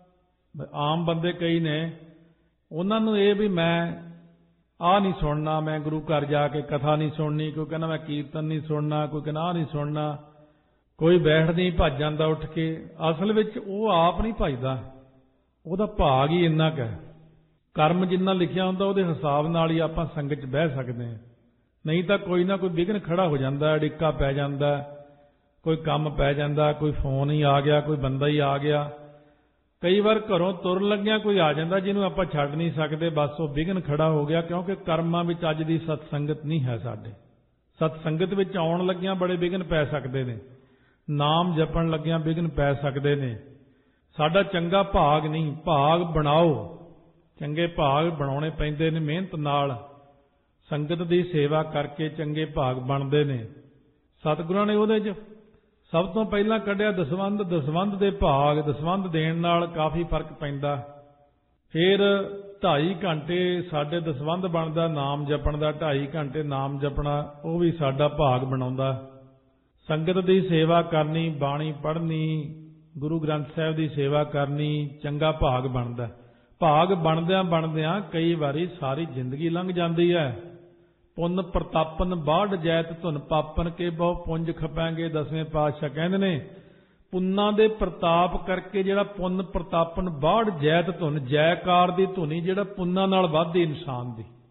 ਆਮ ਬੰਦੇ ਕਈ ਨੇ, ਉਹਨਾਂ ਨੂੰ ਇਹ ਵੀ ਮੈਂ ਆਹ ਨਹੀਂ ਸੁਣਨਾ, ਮੈਂ ਗੁਰੂ ਘਰ ਜਾ ਕੇ ਕਥਾ ਨਹੀਂ ਸੁਣਨੀ, ਕੋਈ ਕਹਿੰਦਾ ਮੈਂ ਕੀਰਤਨ ਨਹੀਂ ਸੁਣਨਾ, ਕੋਈ ਕਹਿੰਦਾ ਆਹ ਨਹੀਂ ਸੁਣਨਾ, ਕੋਈ ਬੈਠ ਨਹੀਂ, ਭੱਜ ਜਾਂਦਾ ਉੱਠ ਕੇ। ਅਸਲ ਵਿੱਚ ਉਹ ਆਪ ਨਹੀਂ ਭੱਜਦਾ, ਉਹਦਾ ਭਾਗ ਹੀ ਇੰਨਾ ਕੁ ਹੈ। ਕਰਮ ਜਿੰਨਾ ਲਿਖਿਆ ਹੁੰਦਾ ਉਹਦੇ ਹਿਸਾਬ ਨਾਲ ਹੀ ਆਪਾਂ ਸੰਗਤ 'ਚ ਬਹਿ ਸਕਦੇ ਹਾਂ। ਨਹੀਂ ਤਾਂ ਕੋਈ ਨਾ ਕੋਈ ਵਿਘਨ ਖੜਾ ਹੋ ਜਾਂਦਾ, ਅੜਿੱਕਾ ਪੈ ਜਾਂਦਾ, ਕੋਈ ਕੰਮ ਪੈ ਜਾਂਦਾ, ਕੋਈ ਫੋਨ ਹੀ ਆ ਗਿਆ, ਕੋਈ ਬੰਦਾ ਹੀ ਆ ਗਿਆ। ਕਈ ਵਾਰ ਘਰੋਂ ਤੁਰਨ ਲੱਗਿਆਂ ਕੋਈ ਆ ਜਾਂਦਾ ਜਿਹਨੂੰ ਆਪਾਂ ਛੱਡ ਨਹੀਂ ਸਕਦੇ, ਬਸ ਉਹ ਵਿਘਨ ਖੜਾ ਹੋ ਗਿਆ। ਕਿਉਂਕਿ ਕਰਮਾਂ ਵਿੱਚ ਅੱਜ ਦੀ ਸਤਸੰਗਤ ਨਹੀਂ ਹੈ ਸਾਡੇ। ਸਤਸੰਗਤ ਵਿੱਚ ਆਉਣ ਲੱਗਿਆਂ ਬੜੇ ਵਿਘਨ ਪੈ ਸਕਦੇ ਨੇ, ਨਾਮ ਜਪਣ ਲੱਗਿਆਂ ਵਿਘਨ ਪੈ ਸਕਦੇ ਨੇ। ਸਾਡਾ ਚੰਗਾ ਭਾਗ ਨਹੀਂ, ਭਾਗ ਬਣਾਓ। ਚੰਗੇ ਭਾਗ ਬਣਾਉਣੇ ਪੈਂਦੇ ਨੇ ਮਿਹਨਤ ਨਾਲ, ਸੰਗਤ ਦੀ ਸੇਵਾ ਕਰਕੇ ਚੰਗੇ ਭਾਗ ਬਣਦੇ ਨੇ। ਸਤਿਗੁਰਾਂ ਨੇ ਉਹਦੇ 'ਚ ਸਭ ਤੋਂ ਪਹਿਲਾਂ ਕੱਢਿਆ ਦਸਵੰਧ। ਦਸਵੰਧ ਦੇ ਭਾਗ, ਦਸਵੰਧ ਦੇਣ ਨਾਲ ਕਾਫੀ ਫਰਕ ਪੈਂਦਾ। ਫਿਰ ਢਾਈ ਘੰਟੇ ਸਾਡੇ ਦਸਵੰਧ ਬਣਦਾ ਨਾਮ ਜਪਣ ਦਾ, ਢਾਈ ਘੰਟੇ ਨਾਮ ਜਪਣਾ, ਉਹ ਵੀ ਸਾਡਾ ਭਾਗ ਬਣਾਉਂਦਾ। ਸੰਗਤ ਦੀ ਸੇਵਾ ਕਰਨੀ, ਬਾਣੀ ਪੜ੍ਹਨੀ, ਗੁਰੂ ਗ੍ਰੰਥ ਸਾਹਿਬ ਦੀ ਸੇਵਾ ਕਰਨੀ, ਚੰਗਾ ਭਾਗ ਬਣਦਾ। ਭਾਗ ਬਣਦਿਆਂ ਬਣਦਿਆਂ ਕਈ ਵਾਰੀ ਸਾਰੀ ਜ਼ਿੰਦਗੀ ਲੰਘ ਜਾਂਦੀ ਹੈ। ਪੁੰਨ ਪ੍ਰਤਾਪਨ ਬਾੜ ਜੈਤ ਧੁਨ ਪਾਪਨ ਕੇ ਬਹੁ ਪੁੰਜ ਖਪਾਂਗੇ। ਦਸਵੇਂ ਪਾਤਸ਼ਾਹ ਕਹਿੰਦੇ ਨੇ ਪੁੰਨਾਂ ਦੇ ਪ੍ਰਤਾਪ ਕਰਕੇ ਜਿਹੜਾ ਪੁੰਨ ਪ੍ਰਤਾਪਨ ਬਾੜ ਜੈਤ ਧੁਨ, ਜੈਕਾਰ ਦੀ ਧੁਨੀ ਜਿਹੜਾ ਪੁੰਨਾਂ ਨਾਲ ਵੱਧਦੀ ਇਨਸਾਨ ਦੀ,